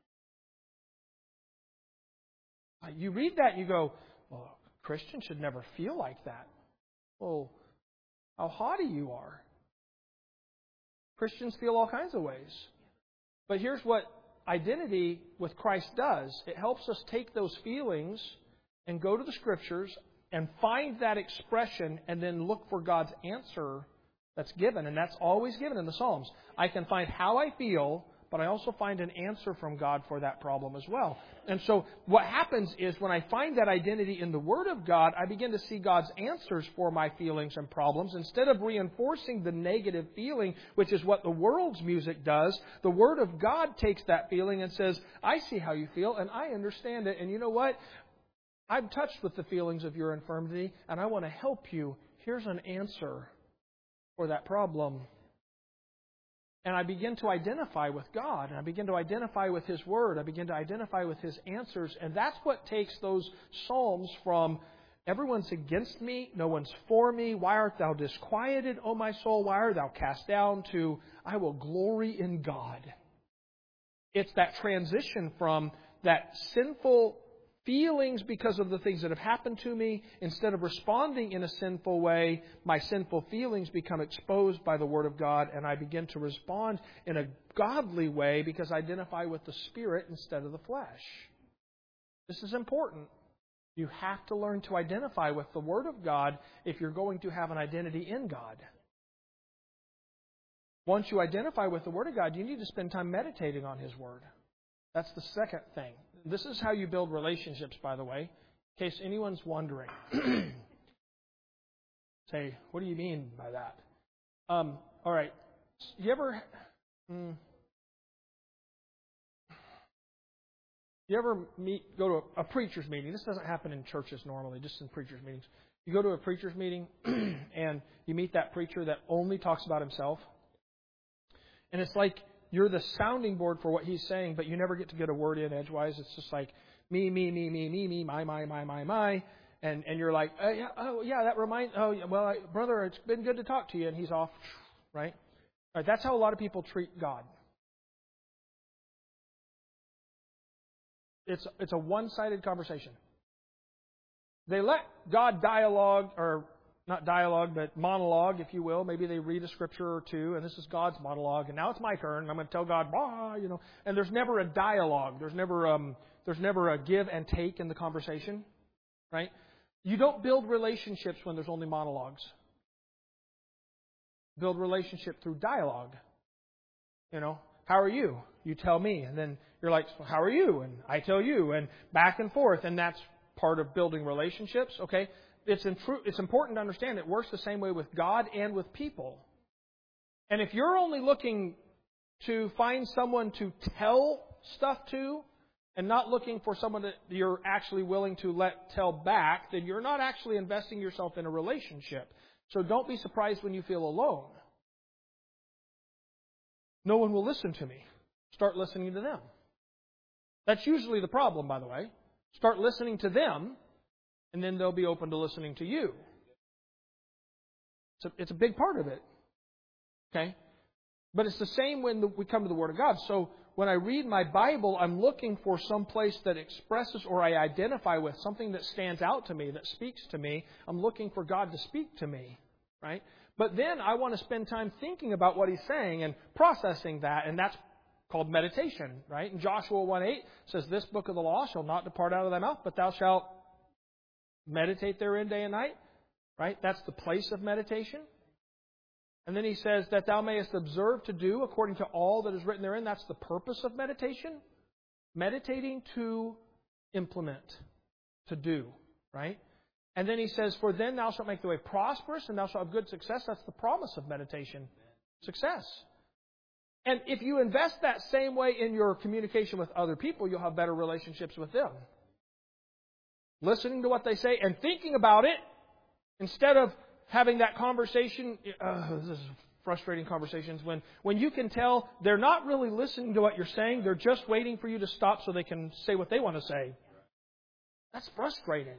You read that and you go, well, a Christian should never feel like that. Well, how haughty you are. Christians feel all kinds of ways. But here's what identity with Christ does. It helps us take those feelings and go to the Scriptures and find that expression, and then look for God's answer that's given. And that's always given in the Psalms. I can find how I feel, but I also find an answer from God for that problem as well. And so what happens is, when I find that identity in the Word of God, I begin to see God's answers for my feelings and problems. Instead of reinforcing the negative feeling, which is what the world's music does, the Word of God takes that feeling and says, I see how you feel, and I understand it. And you know what? I'm touched with the feelings of your infirmity, and I want to help you. Here's an answer for that problem. And I begin to identify with God, and I begin to identify with His Word. I begin to identify with His answers, and that's what takes those Psalms from everyone's against me, no one's for me, why art thou disquieted, O my soul, why art thou cast down, to I will glory in God. It's that transition from that sinful feelings because of the things that have happened to me. Instead of responding in a sinful way, my sinful feelings become exposed by the Word of God, and I begin to respond in a godly way because I identify with the Spirit instead of the flesh. This is important. You have to learn to identify with the Word of God if you're going to have an identity in God. Once you identify with the Word of God, you need to spend time meditating on His Word. That's the second thing. This is how you build relationships, by the way, in case anyone's wondering. Say, what do you mean by that? Um, all right. You ever... Hmm, You ever meet, go to a, a preacher's meeting? This doesn't happen in churches normally, just in preacher's meetings. You go to a preacher's meeting and you meet that preacher that only talks about himself. And it's like you're the sounding board for what he's saying, but you never get to get a word in edgewise. It's just like me, me, me, me, me, me, my, my, my, my, my. And and you're like, oh, yeah, oh, yeah that reminds, oh, yeah, well, I, brother, it's been good to talk to you. And he's off, right? All right? That's how a lot of people treat God. It's it's a one-sided conversation. They let God dialogue, or not dialogue, but monologue, if you will. Maybe they read a scripture or two, and this is God's monologue, and now it's my turn, and I'm going to tell God, bah, you know. And there's never a dialogue. There's never um there's never a give and take in the conversation, right? You don't build relationships when there's only monologues. Build relationship through dialogue. You know, how are you? You tell me, and then you're like, well, how are you? And I tell you, and back and forth, and that's part of building relationships. Okay, it's in tru- it's important to understand it works the same way with God and with people. And if you're only looking to find someone to tell stuff to, and not looking for someone that you're actually willing to let tell back, then you're not actually investing yourself in a relationship. So don't be surprised when you feel alone. No one will listen to me. Start listening to them. That's usually the problem, by the way. Start listening to them, and then they'll be open to listening to you. It's a, it's a big part of it. Okay? But it's the same when the, we come to the Word of God. So when I read my Bible, I'm looking for some place that expresses or I identify with something that stands out to me, that speaks to me. I'm looking for God to speak to me. Right? But then I want to spend time thinking about what He's saying and processing that, and that's called meditation, right? And Joshua one eight says, this book of the law shall not depart out of thy mouth, but thou shalt meditate therein day and night, right? That's the place of meditation. And then he says that thou mayest observe to do according to all that is written therein. That's the purpose of meditation. Meditating to implement, to do, right? And then he says, for then thou shalt make the way prosperous and thou shalt have good success. That's the promise of meditation. Success. And if you invest that same way in your communication with other people, you'll have better relationships with them. Listening to what they say and thinking about it instead of having that conversation. Uh, this is frustrating conversations when, when you can tell they're not really listening to what you're saying. They're just waiting for you to stop so they can say what they want to say. That's frustrating.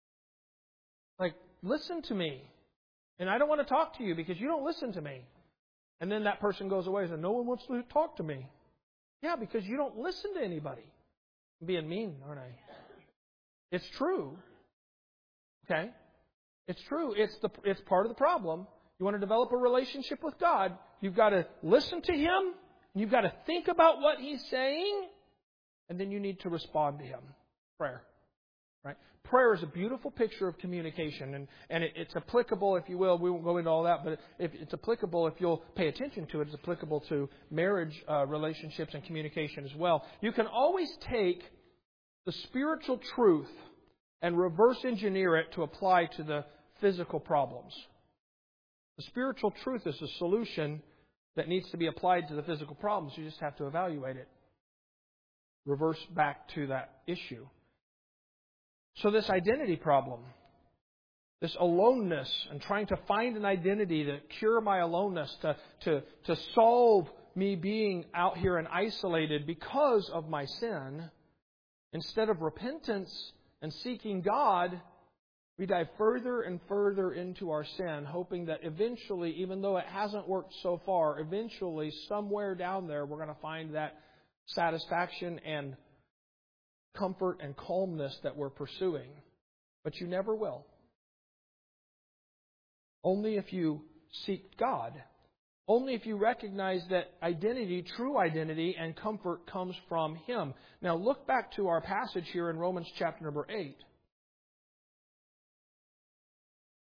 Like, listen to me. And I don't want to talk to you because you don't listen to me. And then that person goes away and says, no one wants to talk to me. Yeah, because you don't listen to anybody. I'm being mean, aren't I? It's true. Okay? It's true. It's the it's part of the problem. You want to develop a relationship with God, you've got to listen to Him, and you've got to think about what He's saying, and then you need to respond to Him. Prayer. Right? Prayer is a beautiful picture of communication, and, and it, it's applicable, if you will. We won't go into all that, but if it's applicable, if you'll pay attention to it, it's applicable to marriage uh, relationships and communication as well. You can always take the spiritual truth and reverse engineer it to apply to the physical problems. The spiritual truth is a solution that needs to be applied to the physical problems. You just have to evaluate it. Reverse back to that issue. So this identity problem, this aloneness, and trying to find an identity to cure my aloneness, to, to, to solve me being out here and isolated because of my sin, instead of repentance and seeking God, we dive further and further into our sin, hoping that eventually, even though it hasn't worked so far, eventually, somewhere down there, we're going to find that satisfaction and comfort and calmness that we're pursuing. But you never will. Only if you seek God. Only if you recognize that identity, true identity, and comfort comes from Him. Now look back to our passage here in Romans chapter number eight.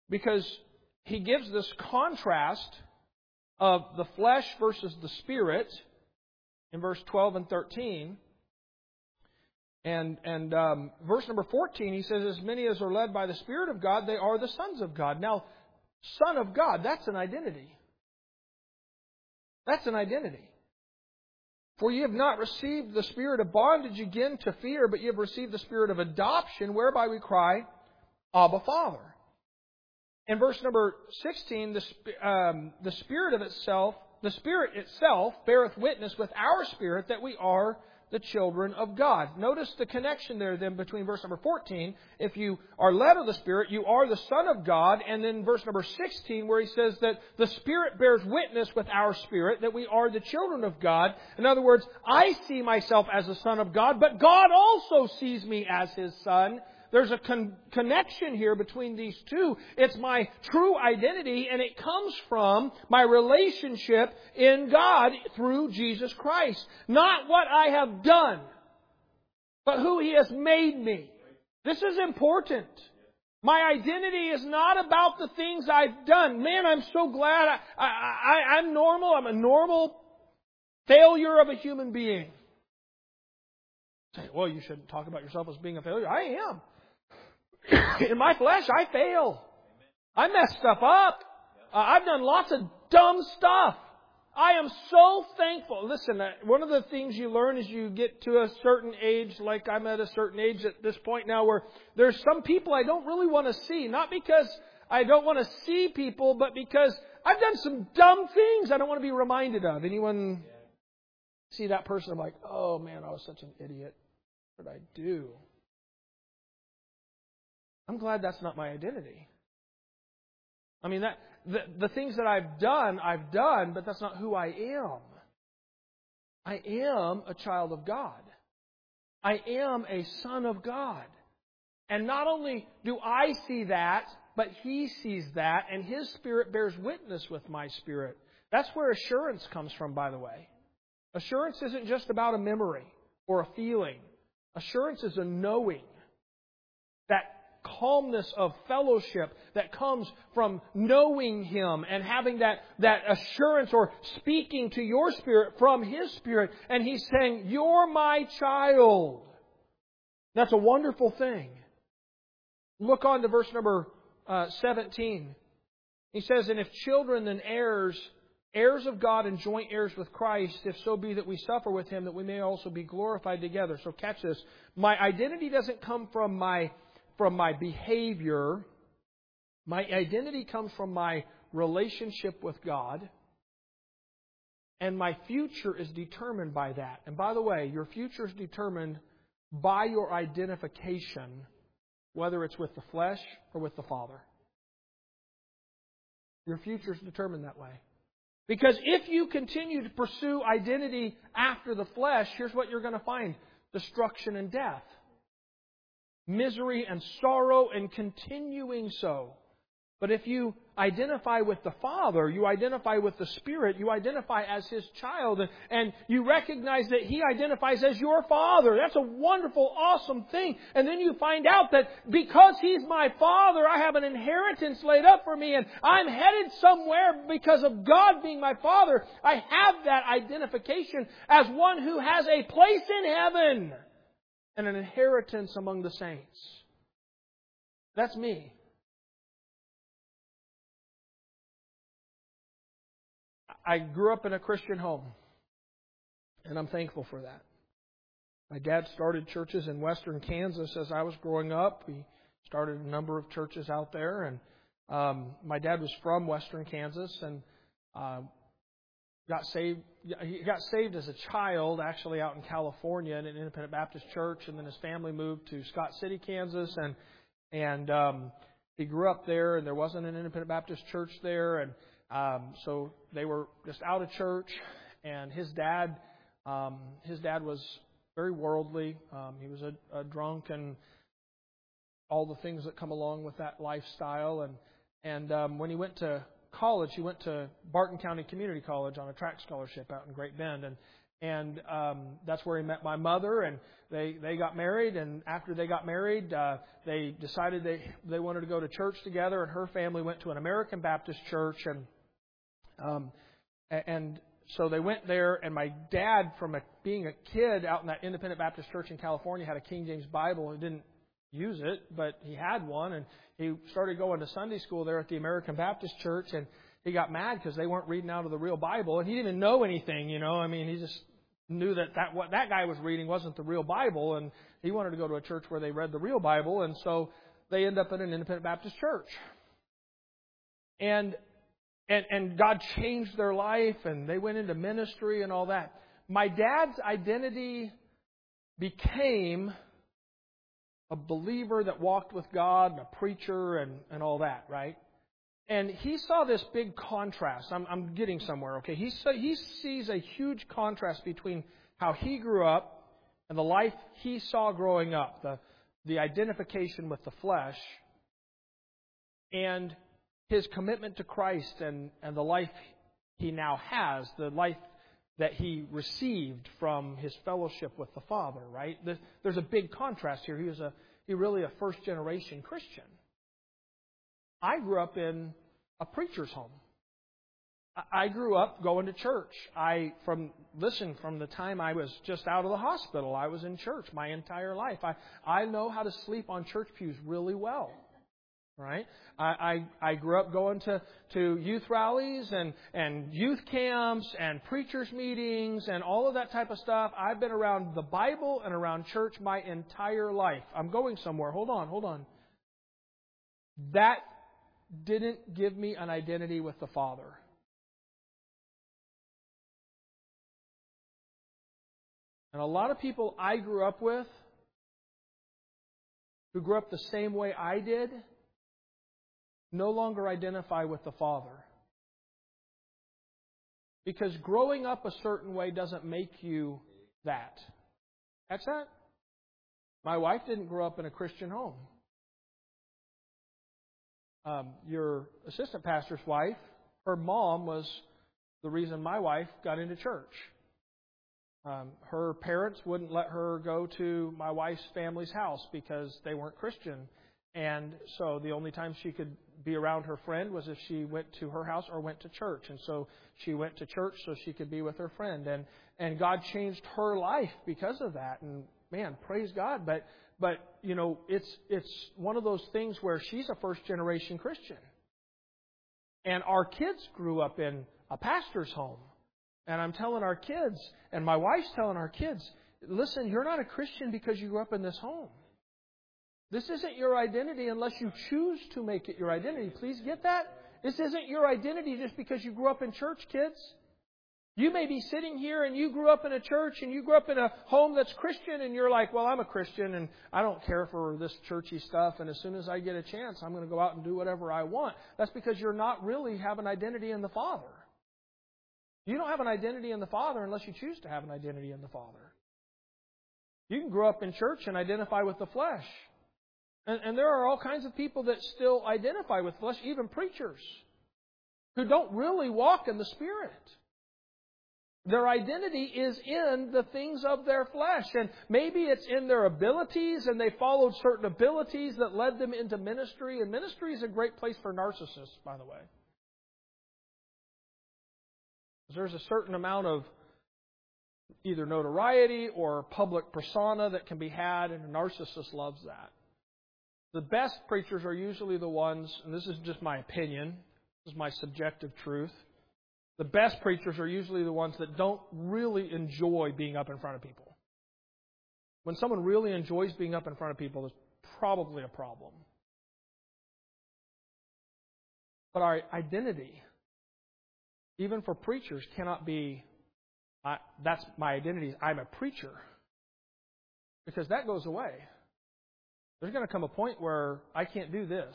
because he gives this contrast of the flesh versus the Spirit in verse twelve and thirteen. And, and um, verse number fourteen, he says, as many as are led by the Spirit of God, they are the sons of God. Now, Son of God, that's an identity. That's an identity. For ye have not received the spirit of bondage again to fear, but ye have received the spirit of adoption, whereby we cry, Abba, Father. In verse number sixteen, the, um, the Spirit of itself, the Spirit itself beareth witness with our spirit that we are the children of God. Notice the connection there then between verse number fourteen. If you are led of the Spirit, you are the Son of God. And then verse number sixteen, where he says that the Spirit bears witness with our spirit that we are the children of God. In other words, I see myself as a son of God, but God also sees me as His son. There's a con- connection here between these two. It's my true identity, and it comes from my relationship in God through Jesus Christ. Not what I have done, but who He has made me. This is important. My identity is not about the things I've done. Man, I'm so glad I, I, I, I'm normal. I'm a normal failure of a human being. Say, well, you shouldn't talk about yourself as being a failure. I am. In my flesh, I fail. I mess stuff up. Uh, I've done lots of dumb stuff. I am so thankful. Listen, uh, one of the things you learn as you get to a certain age, like I'm at a certain age at this point now, where there's some people I don't really want to see. Not because I don't want to see people, but because I've done some dumb things I don't want to be reminded of. Anyone see that person? I'm like, oh man, I was such an idiot. What did I do? I'm glad that's not my identity. I mean, that the, the things that I've done, I've done, but that's not who I am. I am a child of God. I am a son of God. And not only do I see that, but He sees that, and His Spirit bears witness with my spirit. That's where assurance comes from, by the way. Assurance isn't just about a memory or a feeling. Assurance is a knowing. That calmness of fellowship that comes from knowing Him and having that, that assurance or speaking to your spirit from His Spirit. And He's saying, you're my child. That's a wonderful thing. Look on to verse number uh, seventeen. He says, and if children, then heirs, heirs of God and joint heirs with Christ, if so be that we suffer with Him, that we may also be glorified together. So catch this. My identity doesn't come from my From my behavior. My identity comes from my relationship with God. And my future is determined by that. And by the way, your future is determined by your identification, whether it's with the flesh or with the Father. Your future is determined that way. Because if you continue to pursue identity after the flesh, here's what you're going to find. Destruction and death. Misery and sorrow, and continuing so. But if you identify with the Father, you identify with the Spirit, you identify as His child, and, and you recognize that He identifies as your Father. That's a wonderful, awesome thing. And then you find out that because He's my Father, I have an inheritance laid up for me, and I'm headed somewhere because of God being my Father. I have that identification as one who has a place in heaven and an inheritance among the saints. That's me. I grew up in a Christian home, and I'm thankful for that. My dad started churches in western Kansas as I was growing up. He started a number of churches out there, and um, my dad was from western Kansas, and uh, got saved. He got saved as a child, actually out in California in an Independent Baptist church, and then his family moved to Scott City, Kansas, and and um, he grew up there, and there wasn't an Independent Baptist church there, and um, so they were just out of church. And his dad, um, his dad was very worldly. Um, he was a, a drunk and all the things that come along with that lifestyle. And and um, when he went to college, he went to Barton County Community College on a track scholarship out in Great Bend. And And um, that's where he met my mother, and they, they got married. And after they got married, uh, they decided they, they wanted to go to church together, and her family went to an American Baptist church. And um, and so they went there, and my dad, from a, being a kid out in that Independent Baptist church in California, had a King James Bible. He didn't use it, but he had one, and he started going to Sunday school there at the American Baptist church, and he got mad because they weren't reading out of the real Bible, and he didn't even know anything, you know. I mean, he just knew that, that what that guy was reading wasn't the real Bible, and he wanted to go to a church where they read the real Bible, and so they end up in an Independent Baptist church. And and and God changed their life, and they went into ministry and all that. My dad's identity became a believer that walked with God, and a preacher, and, and all that, right? And he saw this big contrast. I'm, I'm getting somewhere, okay? He, saw, he sees a huge contrast between how he grew up and the life he saw growing up, the, the identification with the flesh, and his commitment to Christ and, and the life he now has, the life that he received from his fellowship with the Father, right? There's a big contrast here. He was a he really a first-generation Christian. I grew up in a preacher's home. I grew up going to church. I from listen from the time I was just out of the hospital, I was in church my entire life. I, I know how to sleep on church pews really well. Right? I, I, I grew up going to, to youth rallies and, and youth camps and preachers' meetings and all of that type of stuff. I've been around the Bible and around church my entire life. I'm going somewhere. Hold on, hold on. That didn't give me an identity with the Father. And a lot of people I grew up with, who grew up the same way I did, no longer identify with the Father. Because growing up a certain way doesn't make you that. That's that. My wife didn't grow up in a Christian home. Um, your assistant pastor's wife, her mom was the reason my wife got into church. Um, her parents wouldn't let her go to my wife's family's house because they weren't Christian. And so the only time she could be around her friend was if she went to her house or went to church. And so she went to church so she could be with her friend. And and God changed her life because of that. And man, praise God. But but you know, it's it's one of those things where she's a first generation Christian. And our kids grew up in a pastor's home. And I'm telling our kids, and my wife's telling our kids, listen, you're not a Christian because you grew up in this home. This isn't your identity unless you choose to make it your identity. Please get that? This isn't your identity just because you grew up in church, kids. You may be sitting here and you grew up in a church and you grew up in a home that's Christian and you're like, well, I'm a Christian and I don't care for this churchy stuff, and as soon as I get a chance, I'm going to go out and do whatever I want. That's because you're not really have an identity in the Father. You don't have an identity in the Father unless you choose to have an identity in the Father. You can grow up in church and identify with the flesh. And, and there are all kinds of people that still identify with flesh, even preachers, who don't really walk in the Spirit. Their identity is in the things of their flesh. And maybe it's in their abilities, and they followed certain abilities that led them into ministry. And ministry is a great place for narcissists, by the way. There's a certain amount of either notoriety or public persona that can be had, and a narcissist loves that. The best preachers are usually the ones, and this is just my opinion, this is my subjective truth, the best preachers are usually the ones that don't really enjoy being up in front of people. When someone really enjoys being up in front of people, there's probably a problem. But our identity, even for preachers, cannot be, I, that's my identity, I'm a preacher. Because that goes away. There's going to come a point where I can't do this.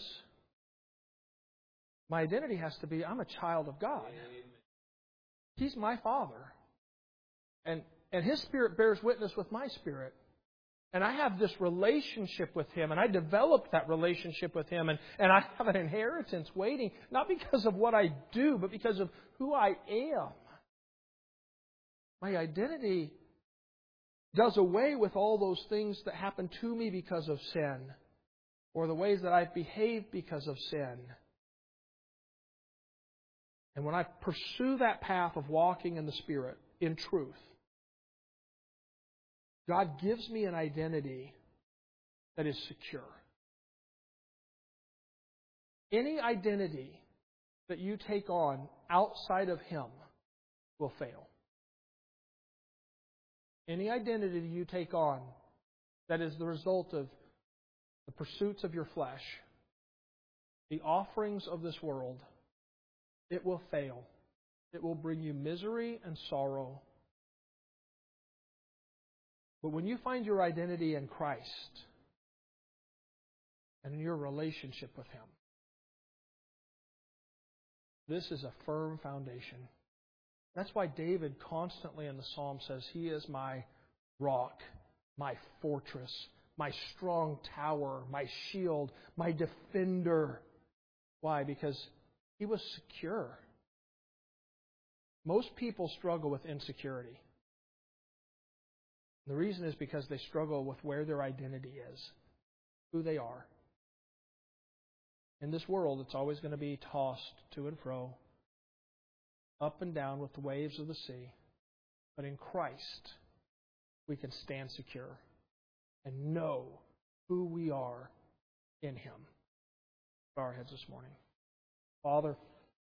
My identity has to be, I'm a child of God. He's my Father. And, and His Spirit bears witness with my spirit. And I have this relationship with Him, and I developed that relationship with Him, and, and I have an inheritance waiting, not because of what I do, but because of who I am. My identity does away with all those things that happen to me because of sin, or the ways that I've behaved because of sin. And when I pursue that path of walking in the Spirit, in truth, God gives me an identity that is secure. Any identity that you take on outside of Him will fail. Any identity you take on that is the result of the pursuits of your flesh, the offerings of this world, it will fail. It will bring you misery and sorrow. But when you find your identity in Christ and in your relationship with Him, this is a firm foundation. That's why David constantly in the Psalm says, He is my rock, my fortress, my strong tower, my shield, my defender. Why? Because he was secure. Most people struggle with insecurity. The reason is because they struggle with where their identity is, who they are. In this world, it's always going to be tossed to and fro, up and down with the waves of the sea. But in Christ, we can stand secure and know who we are in Him. Bow our heads this morning. Father,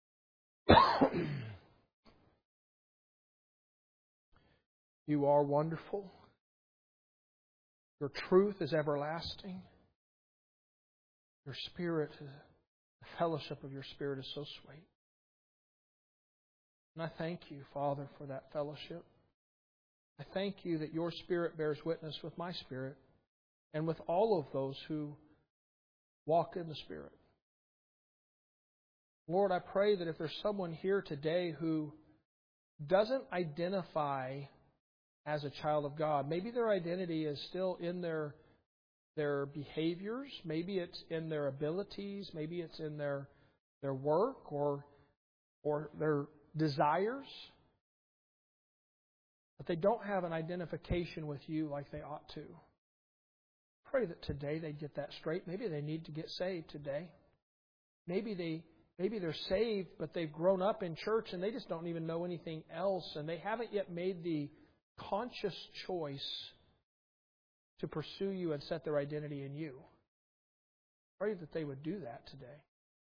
You are wonderful. Your truth is everlasting. Your Spirit, the fellowship of Your Spirit is so sweet. And I thank You, Father, for that fellowship. I thank You that Your Spirit bears witness with my spirit and with all of those who walk in the Spirit. Lord, I pray that if there's someone here today who doesn't identify as a child of God, maybe their identity is still in their their behaviors, maybe it's in their abilities, maybe it's in their their work or or their desires, but they don't have an identification with You like they ought to. Pray that today they get that straight. Maybe they need to get saved today. Maybe they maybe they're saved, but they've grown up in church and they just don't even know anything else, and they haven't yet made the conscious choice to pursue You and set their identity in You. Pray that they would do that today.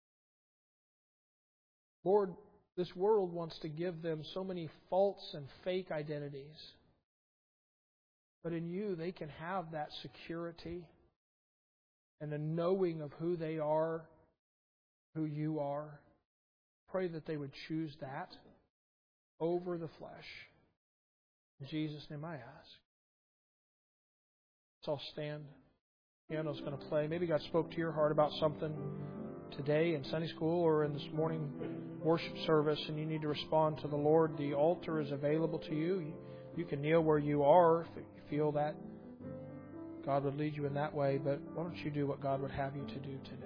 Lord, this world wants to give them so many false and fake identities. But in You, they can have that security and a knowing of who they are, who You are. Pray that they would choose that over the flesh. In Jesus' name I ask. Let's all stand. The piano's going to play. Maybe God spoke to your heart about something today in Sunday school or in this morning worship service, and you need to respond to the Lord. The altar is available to you. You can kneel where you are if you feel that God would lead you in that way, but why don't you do what God would have you to do today?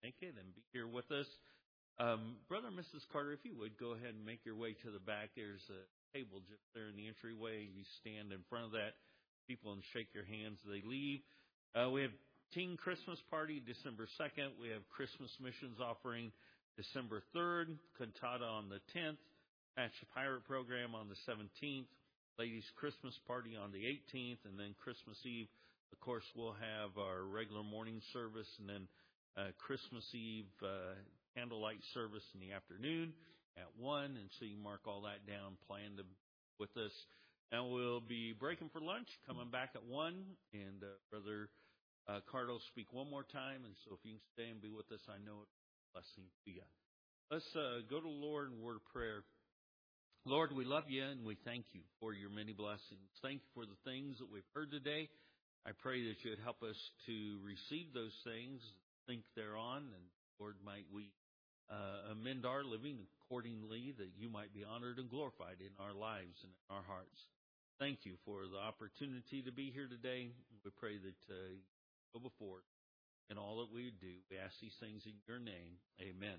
make it and be here with us. Um, Brother and Missus Carter, if you would, go ahead and make your way to the back. There's a table just there in the entryway. You stand in front of that, people, and shake your hands as they leave. Uh, we have Teen Christmas Party December second. We have Christmas Missions Offering December third. Cantata on the tenth. Patch the Pirate Program on the seventeenth. Ladies' Christmas Party on the eighteenth. And then Christmas Eve, of course, we'll have our regular morning service. And then uh, Christmas Eve uh, candlelight service in the afternoon at one. And so you mark all that down, plan to with us. And we'll be breaking for lunch, coming back at one. And uh, Brother uh, Carter will speak one more time. And so if you can stay and be with us, I know it's a blessing to you. Let's uh, go to the Lord in word of prayer. Lord, we love you and we thank you for your many blessings. Thank you for the things that we've heard today. I pray that you would help us to receive those things, think thereon, and Lord, might we uh, amend our living accordingly, that you might be honored and glorified in our lives and in our hearts. Thank you for the opportunity to be here today. We pray that uh, you go before us in all that we do. We ask these things in your name. Amen.